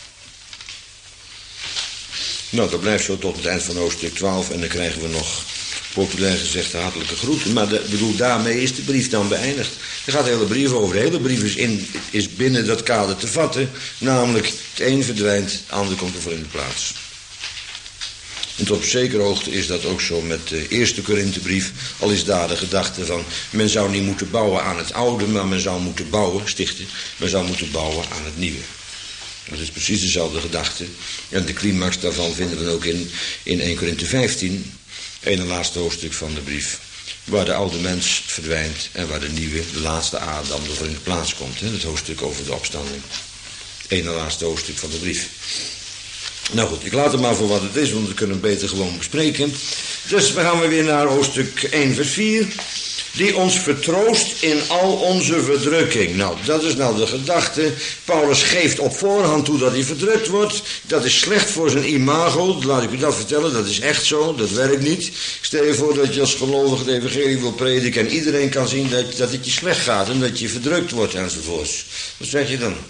Nou, dat blijft zo tot het eind van hoofdstuk 12 en dan krijgen we nog, populair gezegd, hartelijke groeten. Maar daarmee is de brief dan beëindigd. Er gaat de hele brief over. De hele brief is binnen dat kader te vatten. Namelijk, het een verdwijnt, het ander komt ervoor in de plaats. En tot op zekere hoogte is dat ook zo met de eerste Korinthebrief. Al is daar de gedachte van, men zou niet moeten bouwen aan het oude, maar men zou moeten bouwen, stichten, men zou moeten bouwen aan het nieuwe. Dat is precies dezelfde gedachte. En de climax daarvan vinden we ook in 1 Korinthe 15, ene laatste hoofdstuk van de brief. Waar de oude mens verdwijnt en waar de nieuwe, de laatste Adam ervoor in de plaats komt. Hè? Het hoofdstuk over de opstanding. Ene laatste hoofdstuk van de brief. Nou goed, ik laat het maar voor wat het is, want we kunnen het beter gewoon bespreken. Dus we gaan weer naar hoofdstuk 1 vers 4. die ons vertroost in al onze verdrukking. Nou, dat is nou de gedachte. Paulus geeft op voorhand toe dat hij verdrukt wordt. Dat is slecht voor zijn imago. Laat ik u dat vertellen, dat is echt zo. Dat werkt niet. Stel je voor dat je als gelovige het evangelie wil prediken en iedereen kan zien dat het je slecht gaat en dat je verdrukt wordt enzovoorts. Wat zeg je dan?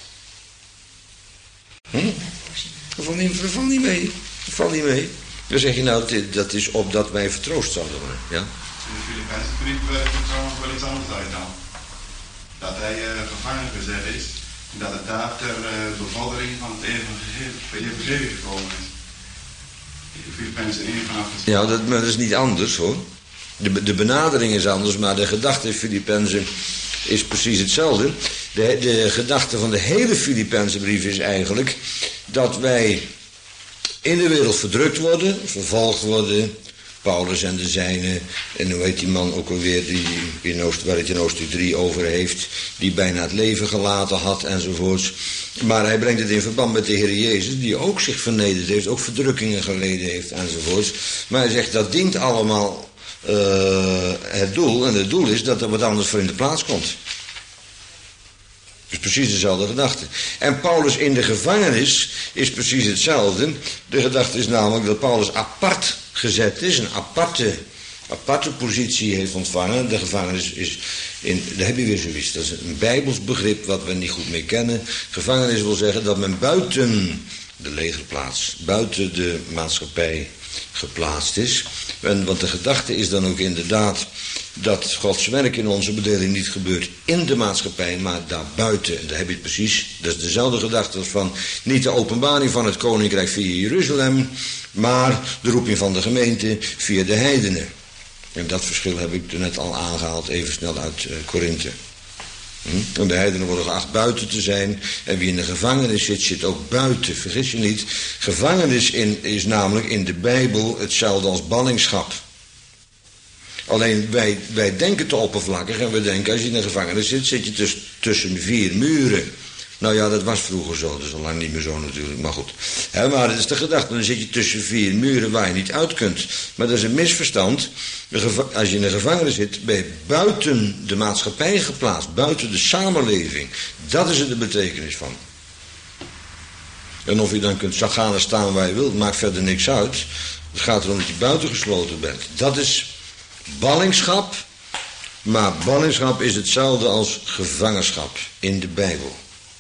Dat valt niet mee. Dat valt niet mee. Dan zeg je nou, dat is opdat wij vertroost zouden worden. Ja? In de Filipijnse brief werkt er trouwens wel iets anders uit dan. Dat hij gevangen gezet is. En dat het daar ter bevordering van het evangelie gekomen is. In de Filipijnse 1 vanaf de... Ja, dat is niet anders hoor. De benadering is anders, maar de gedachte in Filippenzen is precies hetzelfde. De gedachte van de hele Filipijnse brief is eigenlijk dat wij in de wereld verdrukt worden, vervolgd worden. Paulus en de zijnen, en hoe heet die man ook alweer, waar het in hoofdstuk 3 over heeft, die bijna het leven gelaten had enzovoorts. Maar hij brengt het in verband met de Heer Jezus, die ook zich vernederd heeft, ook verdrukkingen geleden heeft enzovoorts. Maar hij zegt, dat dient allemaal het doel, en het doel is dat er wat anders voor in de plaats komt. Dus precies dezelfde gedachte. En Paulus in de gevangenis is precies hetzelfde. De gedachte is namelijk dat Paulus apart gezet is, een aparte positie heeft ontvangen. De gevangenis is, daar heb je weer zoiets, dat is een Bijbels begrip wat we niet goed meer kennen. Gevangenis wil zeggen dat men buiten de legerplaats, buiten de maatschappij geplaatst is. Want de gedachte is dan ook inderdaad dat Gods werk in onze bedeling niet gebeurt in de maatschappij, maar daarbuiten. En daar heb je het precies. Dat is dezelfde gedachte als van niet de openbaring van het koninkrijk via Jeruzalem, maar de roeping van de gemeente via de heidenen. En dat verschil heb ik net al aangehaald, even snel uit Korinthe. En de heidenen worden geacht buiten te zijn. En wie in de gevangenis zit, zit ook buiten. Vergis je niet. Gevangenis is namelijk in de Bijbel hetzelfde als ballingschap. Alleen wij denken te oppervlakkig en we denken, als je in de gevangenis zit, zit je tussen 4 muren. Nou ja, dat was vroeger zo, dat is al lang niet meer zo natuurlijk, maar goed. Maar dat is de gedachte, dan zit je tussen 4 muren waar je niet uit kunt. Maar dat is een misverstand. Als je in de gevangenis zit, ben je buiten de maatschappij geplaatst, buiten de samenleving. Dat is er de betekenis van. En of je dan kunt gaan en staan waar je wilt, maakt verder niks uit. Het gaat erom dat je buitengesloten bent. Dat is ballingschap, maar ballingschap is hetzelfde als gevangenschap in de Bijbel.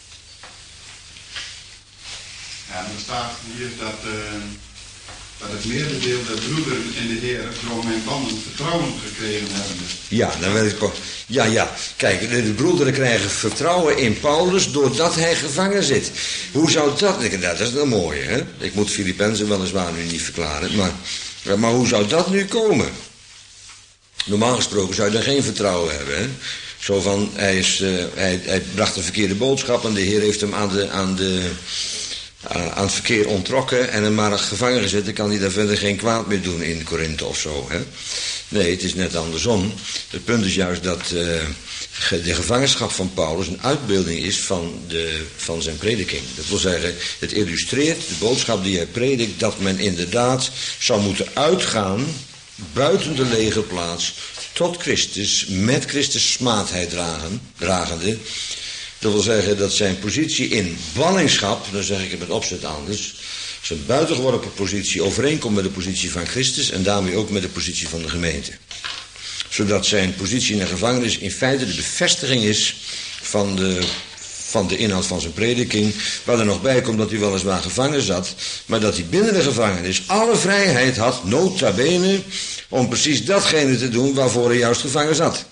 Ja, en er staat hier dat het merendeel der broederen in de Heer door mijn banden vertrouwen gekregen hebben. Ja, dan weet ik. Ja. Kijk, de broederen krijgen vertrouwen in Paulus doordat hij gevangen zit. Hoe zou dat? Dat is een mooie, hè? Ik moet Filippenzen weliswaar nu niet verklaren, maar hoe zou dat nu komen? Normaal gesproken zou je daar geen vertrouwen hebben, hè? Zo van, hij bracht een verkeerde boodschap en de Heer heeft hem aan het verkeer ontrokken en hem maar gevangen gezet, dan kan hij daar verder geen kwaad meer doen in Korinthe of zo. Hè? Nee, het is net andersom. Het punt is juist dat de gevangenschap van Paulus een uitbeelding is van zijn prediking. Dat wil zeggen, het illustreert de boodschap die hij predikt, dat men inderdaad zou moeten uitgaan buiten de legerplaats tot Christus, met Christus smaadheid dragende. Dat wil zeggen dat zijn positie in ballingschap, dan zeg ik het met opzet anders, zijn buitengeworpen positie overeenkomt met de positie van Christus en daarmee ook met de positie van de gemeente. Zodat zijn positie in de gevangenis in feite de bevestiging is van de inhoud van zijn prediking, waar er nog bij komt dat hij weliswaar gevangen zat, maar dat hij binnen de gevangenis alle vrijheid had, nota bene, om precies datgene te doen waarvoor hij juist gevangen zat.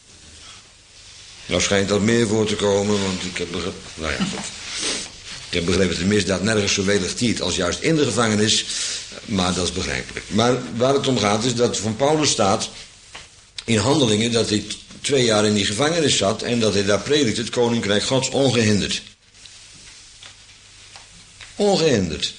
Nou schijnt dat meer voor te komen, want ik heb begrepen dat de misdaad nergens zo welig tiert als juist in de gevangenis, maar dat is begrijpelijk. Maar waar het om gaat is dat van Paulus staat in Handelingen dat hij 2 jaar in die gevangenis zat en dat hij daar predikt het koninkrijk Gods ongehinderd. Ongehinderd.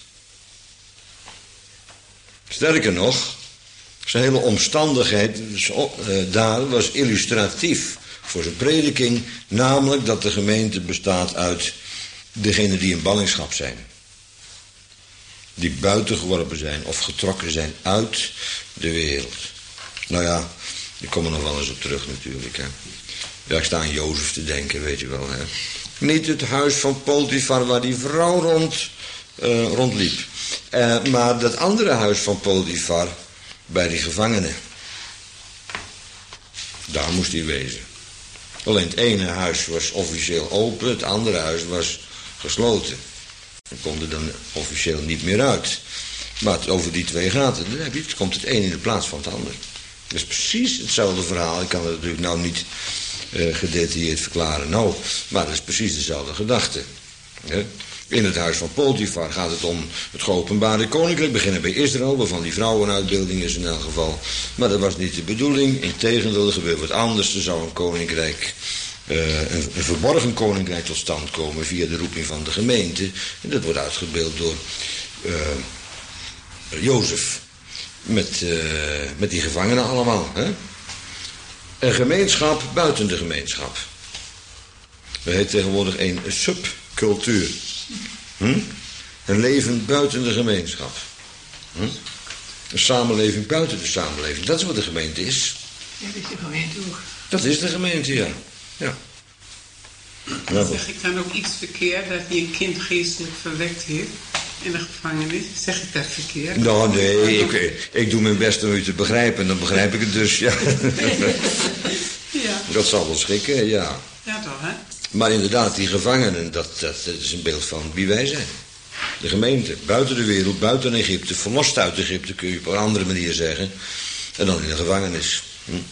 Sterker nog, zijn hele omstandigheid daar was illustratief voor zijn prediking, namelijk dat de gemeente bestaat uit degenen die in ballingschap zijn. Die buiten geworpen zijn of getrokken zijn uit de wereld. Nou ja, Die komen nog wel eens op terug natuurlijk. Hè. Ja, ik sta aan Jozef te denken, weet je wel. Hè. Niet het huis van Potifar waar die vrouw rondliep. Maar dat andere huis van Potifar bij die gevangenen. Daar moest hij wezen. Alleen het ene huis was officieel open, het andere huis was gesloten. We konden dan officieel niet meer uit. Maar over die twee gaat het. Dan komt het een in de plaats van het ander. Dat is precies hetzelfde verhaal. Ik kan het natuurlijk nou niet gedetailleerd verklaren. Nou, maar dat is precies dezelfde gedachte. Ja? In het huis van Potifar gaat het om het geopenbaarde koninkrijk. Beginnen bij Israël, waarvan die vrouwenuitbeelding is in elk geval. Maar dat was niet de bedoeling. Integendeel, er gebeurt wat anders. Er zou een koninkrijk, een verborgen koninkrijk tot stand komen via de roeping van de gemeente. En dat wordt uitgebeeld door Jozef. Met die gevangenen allemaal. Hè? Een gemeenschap buiten de gemeenschap. Dat heet tegenwoordig een subcultuur. Een leven buiten de gemeenschap. Een samenleving buiten de samenleving. Dat is wat de gemeente is. Ja, dat is de gemeente ook. Dat is de gemeente, ja. Nou, Zeg ik dan ook iets verkeerd dat hij een kind geestelijk verwekt heeft in de gevangenis? Zeg ik dat verkeerd? nou, nee, ik doe mijn best om u te begrijpen. Dan begrijp ik het dus, ja. Ja. Dat zal wel schikken, ja. Ja toch, hè? Maar inderdaad, die gevangenen, dat is een beeld van wie wij zijn. De gemeente, buiten de wereld, buiten Egypte, verlost uit Egypte, kun je op een andere manier zeggen. En dan in de gevangenis.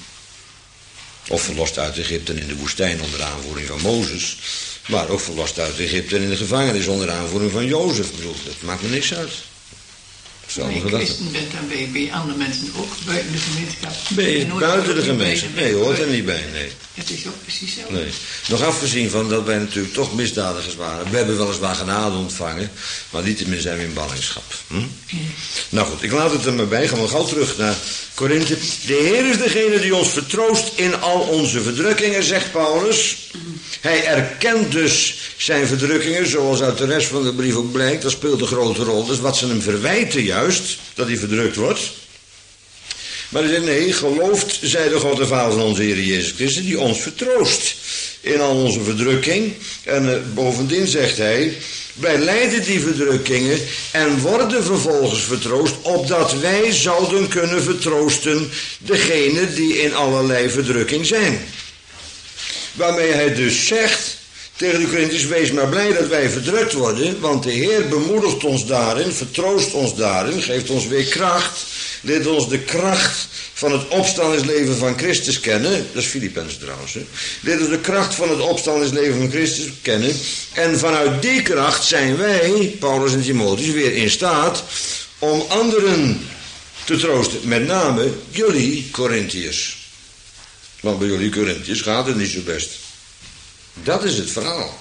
Of verlost uit Egypte en in de woestijn onder aanvoering van Mozes. Maar ook verlost uit Egypte en in de gevangenis onder aanvoering van Jozef. Ik bedoel, dat maakt me niks uit. Als je christen bent, dan ben je andere mensen ook buiten de gemeenschap. Ben je buiten de gemeenschap? Nee, je hoort er niet bij, nee. Het is ook precies zo. Nee. Nog afgezien van dat wij natuurlijk toch misdadigers waren. We hebben weliswaar genade ontvangen, maar niettemin zijn we in ballingschap. Nou goed, ik laat het er maar bij. Gaan we gauw terug naar Korinthe. De Heer is degene die ons vertroost in al onze verdrukkingen, zegt Paulus. Hij erkent dus zijn verdrukkingen, zoals uit de rest van de brief ook blijkt. Dat speelt een grote rol. Dus wat ze hem verwijten juist, dat hij verdrukt wordt. Maar hij zegt, nee, gelooft, zij de God en Vader van onze Heer Jezus Christus, die ons vertroost in al onze verdrukking. En bovendien zegt hij, wij lijden die verdrukkingen en worden vervolgens vertroost, opdat wij zouden kunnen vertroosten degenen die in allerlei verdrukking zijn. Waarmee hij dus zegt tegen de Corinthiërs, wees maar blij dat wij verdrukt worden, want de Heer bemoedigt ons daarin, vertroost ons daarin, geeft ons weer kracht, leert ons de kracht van het opstandingsleven van Christus kennen. Dat is Filippenzen trouwens. Leert ons de kracht van het opstandingsleven van Christus kennen. En vanuit die kracht zijn wij, Paulus en Timotheus, weer in staat om anderen te troosten. Met name jullie Corinthiërs. Want bij jullie Corinthiërs gaat het niet zo best. Dat is het verhaal.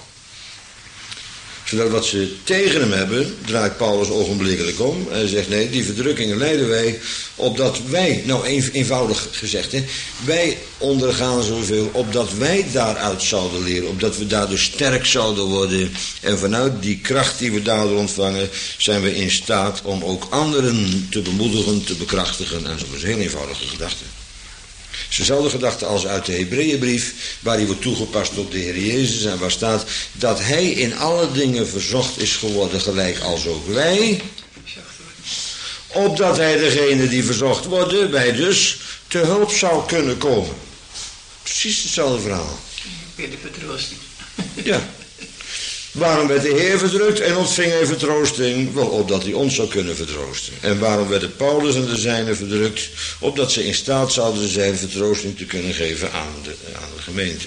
Zodat wat ze tegen hem hebben, draait Paulus ogenblikkelijk om. Hij zegt, nee, die verdrukkingen lijden wij, opdat wij, nou eenvoudig gezegd, hè, wij ondergaan zoveel, opdat wij daaruit zouden leren, opdat we daardoor sterk zouden worden. En vanuit die kracht die we daardoor ontvangen, zijn we in staat om ook anderen te bemoedigen, te bekrachtigen. En zo is een heel eenvoudige gedachte. Het is dezelfde gedachte als uit de Hebreeënbrief, waar die wordt toegepast op de Heer Jezus en waar staat dat hij in alle dingen verzocht is geworden, gelijk als ook wij, opdat hij degene die verzocht worden, wij dus te hulp zou kunnen komen. Precies hetzelfde verhaal. Weer de vertroosting. Ja. Waarom werd de Heer verdrukt en ontving hij vertroosting? Wel, opdat hij ons zou kunnen vertroosten. En waarom werden Paulus en de zijnen verdrukt? Opdat ze in staat zouden zijn vertroosting te kunnen geven aan de gemeente.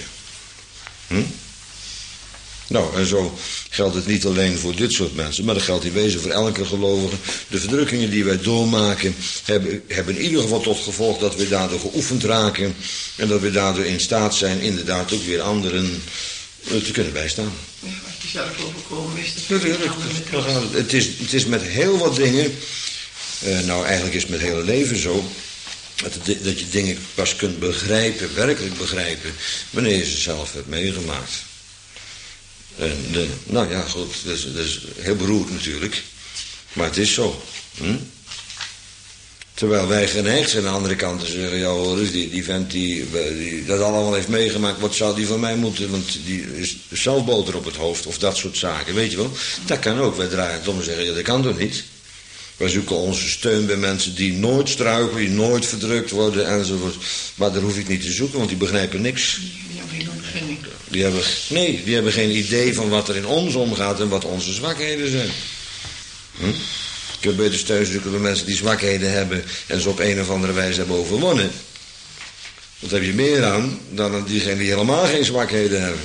Nou, en zo geldt het niet alleen voor dit soort mensen, maar dat geldt in wezen voor elke gelovige. De verdrukkingen die wij doormaken, hebben in ieder geval tot gevolg dat we daardoor geoefend raken. En dat we daardoor in staat zijn inderdaad ook weer anderen te kunnen bijstaan. Ja, wat je zelf overkomen is. Het is met heel wat dingen, nou eigenlijk is het met het hele leven zo, dat je dingen pas kunt begrijpen, werkelijk begrijpen, wanneer je ze zelf hebt meegemaakt. En nou ja, goed, dat is heel beroerd natuurlijk, maar het is zo. Het Terwijl wij geneigd zijn aan de andere kant te zeggen, ja hoor eens, die vent die dat allemaal heeft meegemaakt, wat zou die van mij moeten, want die is zelf boter op het hoofd, of dat soort zaken, weet je wel. Dat kan ook, wij draaien het om en zeggen, ja dat kan toch niet. Wij zoeken onze steun bij mensen die nooit struikelen, die nooit verdrukt worden enzovoort. Maar daar hoef ik niet te zoeken, want die begrijpen niks. Die hebben geen ondervinding. Die hebben geen idee van wat er in ons omgaat en wat onze zwakheden zijn. Je kunt beter steun zoeken bij mensen die zwakheden hebben en ze op een of andere wijze hebben overwonnen. Wat heb je meer aan dan diegenen die helemaal geen zwakheden hebben?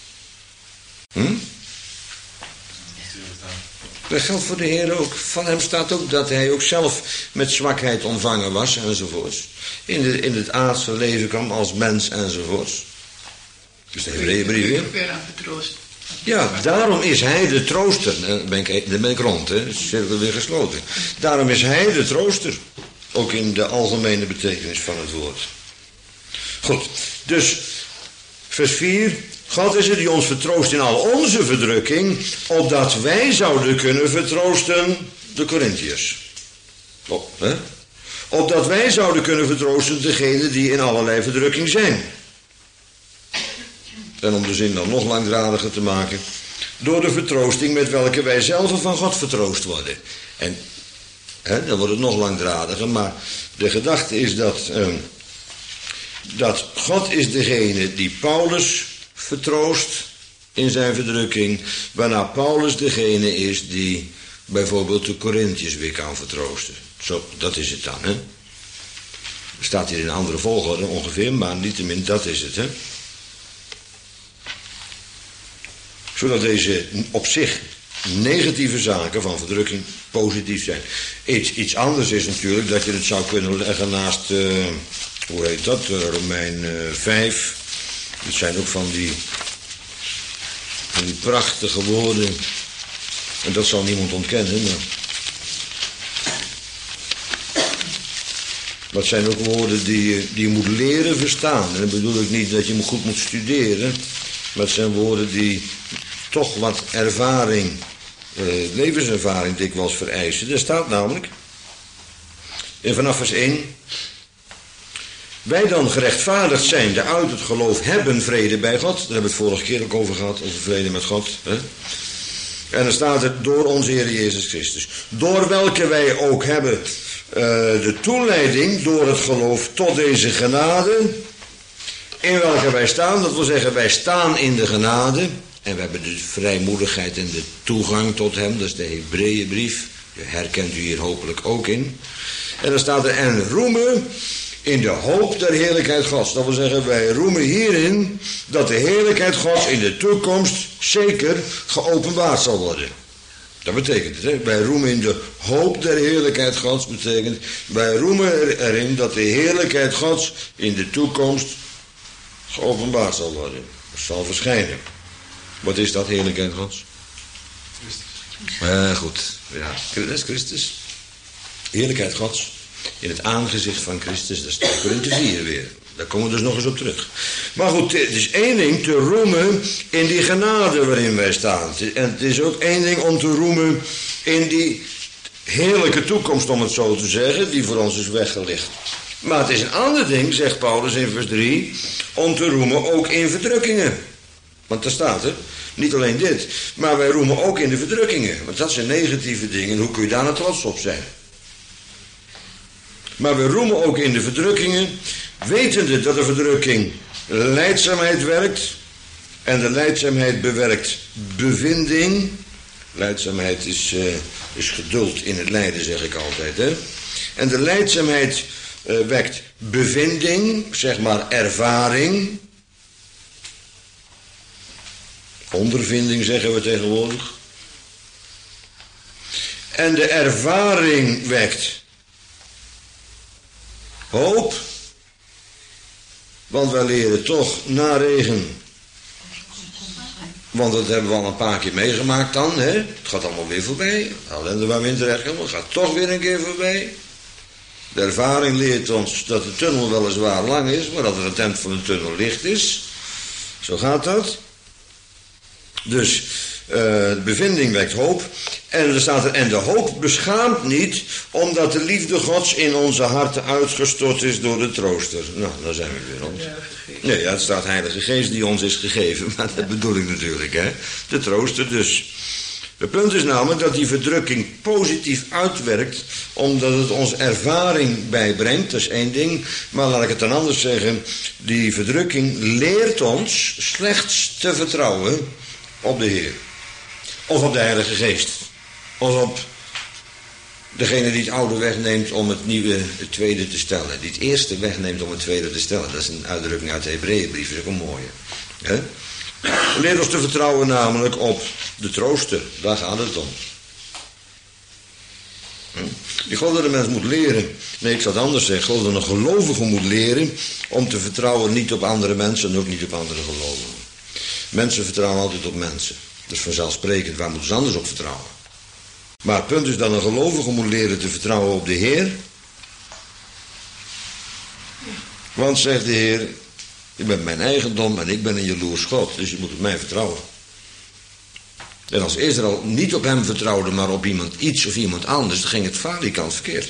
Dat geldt voor de Heer ook. Van hem staat ook dat hij ook zelf met zwakheid ontvangen was enzovoorts. In het aardse leven kwam als mens enzovoorts. Dus de Hebreeënbrief weer. Weer aan vertroost. Ja, daarom is hij de trooster. Dan ben ik rond, hè. De cirkel weer gesloten. Daarom is hij de trooster. Ook in de algemene betekenis van het woord. Goed, dus vers 4. God is het die ons vertroost in al onze verdrukking, opdat wij zouden kunnen vertroosten de Korintiërs. Opdat wij zouden kunnen vertroosten degenen die in allerlei verdrukking zijn. En om de zin dan nog langdradiger te maken, door de vertroosting met welke wij zelf van God vertroost worden. En dan wordt het nog langdradiger, maar de gedachte is dat God is degene die Paulus vertroost in zijn verdrukking, waarna Paulus degene is die bijvoorbeeld de Korintiërs weer kan vertroosten. Zo, dat is het dan, hè. Staat hier in een andere volgorde ongeveer, maar niettemin, dat is het, hè. Zodat deze op zich negatieve zaken van verdrukking positief zijn. Iets anders is natuurlijk dat je het zou kunnen leggen naast, hoe heet dat, Romein 5. Het zijn ook van die prachtige woorden. En dat zal niemand ontkennen. Maar dat zijn ook woorden die je moet leren verstaan. En dan bedoel ik niet dat je hem goed moet studeren. Maar het zijn woorden die toch wat ervaring, levenservaring dikwijls vereisen. Er staat namelijk, en vanaf vers 1... Wij dan gerechtvaardigd zijnde uit het geloof hebben vrede bij God. Daar hebben we het vorige keer ook over gehad, over vrede met God. Hè? En dan staat er door onze Heer Jezus Christus. Door welke wij ook hebben de toeleiding door het geloof tot deze genade. In welke wij staan, dat wil zeggen wij staan in de genade. En we hebben de vrijmoedigheid en de toegang tot hem. Dat is de Hebreeënbrief. Je herkent u hier hopelijk ook in. En dan staat er en roemen in de hoop der heerlijkheid Gods. Dat wil zeggen, wij roemen hierin dat de heerlijkheid Gods in de toekomst zeker geopenbaard zal worden. Dat betekent het, hè? Wij roemen in de hoop der heerlijkheid Gods, betekent, wij roemen erin dat de heerlijkheid Gods in de toekomst geopenbaard zal worden. Zal verschijnen. Wat is dat, heerlijkheid Gods? Christus. Goed, ja, dat is Christus. Heerlijkheid Gods. In het aangezicht van Christus, dat staat Korinthe 4 weer. Daar komen we dus nog eens op terug. Maar goed, het is één ding te roemen in die genade waarin wij staan. En het is ook één ding om te roemen in die heerlijke toekomst, om het zo te zeggen, die voor ons is weggelegd. Maar het is een ander ding, zegt Paulus in vers 3, om te roemen ook in verdrukkingen. Want daar staat het, niet alleen dit, maar wij roemen ook in de verdrukkingen. Want dat zijn negatieve dingen, hoe kun je daar nou trots op zijn? Maar we roemen ook in de verdrukkingen, wetende dat de verdrukking lijdzaamheid werkt. En de lijdzaamheid bewerkt bevinding. Lijdzaamheid is geduld in het lijden, zeg ik altijd. Hè? En de lijdzaamheid wekt bevinding, zeg maar ervaring. Ondervinding zeggen we tegenwoordig. En de ervaring wekt hoop, want wij leren toch na regen. Want dat hebben we al een paar keer meegemaakt dan, hè. Het gaat allemaal weer voorbij. Ellende waar we in terecht komen, het gaat toch weer een keer voorbij. De ervaring leert ons dat de tunnel weliswaar lang is, maar dat het eind van de tunnel licht is. Zo gaat dat. Dus De bevinding wekt hoop. En er staat er, en de hoop beschaamt niet, omdat de liefde Gods in onze harten uitgestort is door de trooster. Nou, daar zijn we weer rond. Nee, ja, het staat Heilige Geest die ons is gegeven, maar dat bedoel ik natuurlijk, hè. De trooster dus. Het punt is namelijk dat die verdrukking positief uitwerkt, omdat het ons ervaring bijbrengt, dat is één ding. Maar laat ik het dan anders zeggen, die verdrukking leert ons slechts te vertrouwen op de Heer. Of op de Heilige Geest. Of op degene die het oude wegneemt om het nieuwe, het tweede te stellen. Die het eerste wegneemt om het tweede te stellen. Dat is een uitdrukking uit de Hebreeënbrief, dat is ook een mooie. He? Leer ons te vertrouwen namelijk op de trooster. Daar gaat het om. Ik geloof dat de mens moet leren. Nee, ik zal het anders zeggen. Ik geloof dat een gelovige moet leren om te vertrouwen niet op andere mensen en ook niet op andere gelovigen. Mensen vertrouwen altijd op mensen. Dat is vanzelfsprekend. Waar moeten ze anders op vertrouwen? Maar het punt is dat een gelovige moet leren te vertrouwen op de Heer. Want, zegt de Heer, je bent mijn eigendom en ik ben een jaloers God, dus je moet op mij vertrouwen. En als Israël niet op hem vertrouwde, maar op iemand iets of iemand anders, dan ging het falikant verkeerd.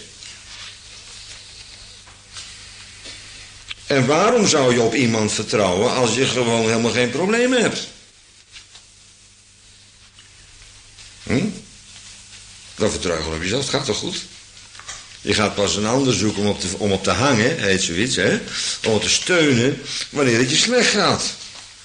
En waarom zou je op iemand vertrouwen als je gewoon helemaal geen problemen hebt? Dan vertrouw je gewoon op jezelf, het gaat toch goed? Je gaat pas een ander zoeken om op te hangen, heet zoiets, hè? Om te steunen wanneer het je slecht gaat.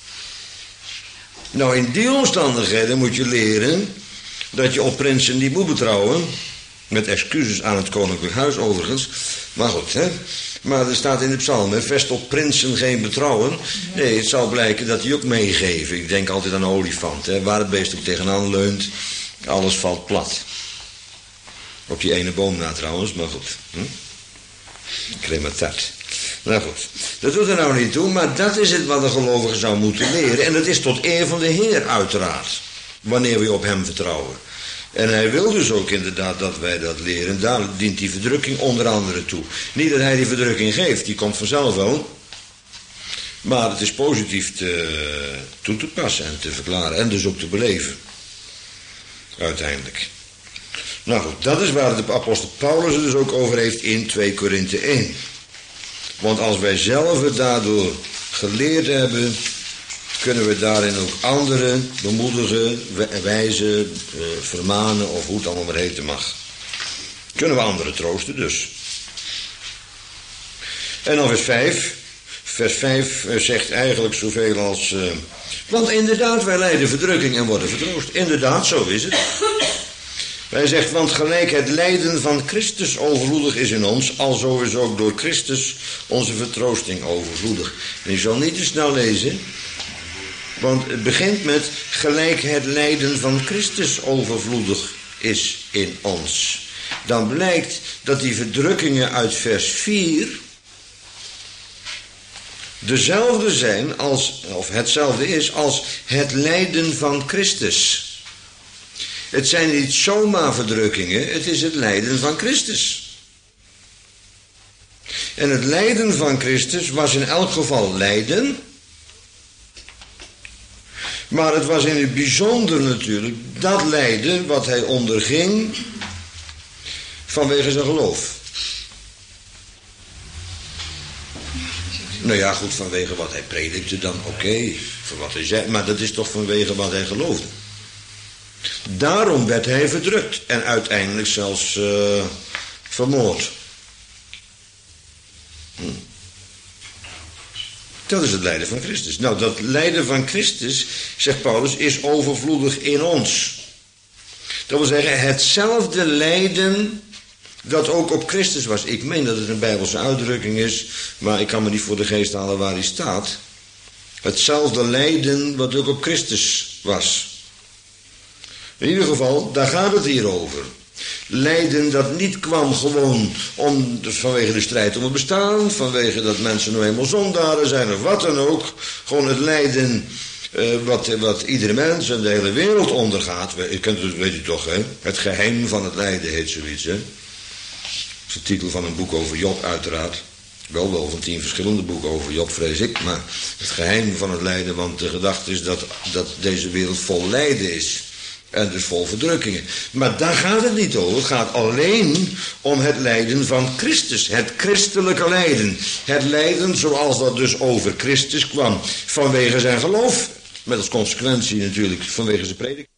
Nou, in die omstandigheden moet je leren dat je op prinsen niet moet betrouwen. Met excuses aan het koninklijk huis overigens. Maar goed, hè? Maar er staat in de psalm, vest op prinsen geen betrouwen. Nee, het zal blijken dat die ook meegeven. Ik denk altijd aan een olifant, hè? Waar het beest ook tegenaan leunt, alles valt plat. Op die ene boom na trouwens, maar goed. Crematat. Nou goed, dat doet er nou niet toe, maar dat is het wat de gelovige zou moeten leren. En dat is tot eer van de Heer uiteraard, wanneer we op hem vertrouwen. En hij wil dus ook inderdaad dat wij dat leren. Daar dient die verdrukking onder andere toe. Niet dat hij die verdrukking geeft, die komt vanzelf wel. Maar het is positief toe te passen en te verklaren en dus ook te beleven. Uiteindelijk. Nou goed, dat is waar de apostel Paulus het dus ook over heeft in 2 Korinthe 1. Want als wij zelf het daardoor geleerd hebben, kunnen we daarin ook anderen bemoedigen, wijzen, vermanen of hoe het allemaal maar heten mag. Kunnen we anderen troosten dus. En dan vers 5. Vers 5 zegt eigenlijk zoveel als... want inderdaad, wij lijden verdrukking en worden vertroost. Inderdaad, zo is het. Hij zegt, want gelijk het lijden van Christus overvloedig is in ons, alzo is ook door Christus onze vertroosting overvloedig. En je zal niet te snel lezen, want het begint met gelijk het lijden van Christus overvloedig is in ons. Dan blijkt dat die verdrukkingen uit vers 4 dezelfde zijn als, of hetzelfde is als het lijden van Christus. Het zijn niet zomaar verdrukkingen, het is het lijden van Christus. En het lijden van Christus was in elk geval lijden. Maar het was in het bijzonder natuurlijk dat lijden wat hij onderging vanwege zijn geloof. Nou ja, goed, vanwege wat hij predikte dan, oké, voor wat hij zei, maar dat is toch vanwege wat hij geloofde. Daarom werd hij verdrukt en uiteindelijk zelfs vermoord. Dat is het lijden van Christus. Nou, dat lijden van Christus, zegt Paulus, is overvloedig in ons. Dat wil zeggen, hetzelfde lijden dat ook op Christus was. Ik meen dat het een Bijbelse uitdrukking is, maar ik kan me niet voor de geest halen waar hij staat. Hetzelfde lijden wat ook op Christus was. In ieder geval, daar gaat het hier over. Lijden dat niet kwam gewoon vanwege de strijd om het bestaan, vanwege dat mensen nou eenmaal zondaren zijn of wat dan ook. Gewoon het lijden wat iedere mens en de hele wereld ondergaat. Je kent het, weet u toch, hè? Het geheim van het lijden heet zoiets, hè? Dat is de titel van een boek over Job, uiteraard. Wel van 10 verschillende boeken over Job, vrees ik. Maar het geheim van het lijden, want de gedachte is dat deze wereld vol lijden is. En dus vol verdrukkingen. Maar daar gaat het niet over. Het gaat alleen om het lijden van Christus. Het christelijke lijden. Het lijden zoals dat dus over Christus kwam. Vanwege zijn geloof. Met als consequentie natuurlijk vanwege zijn prediking.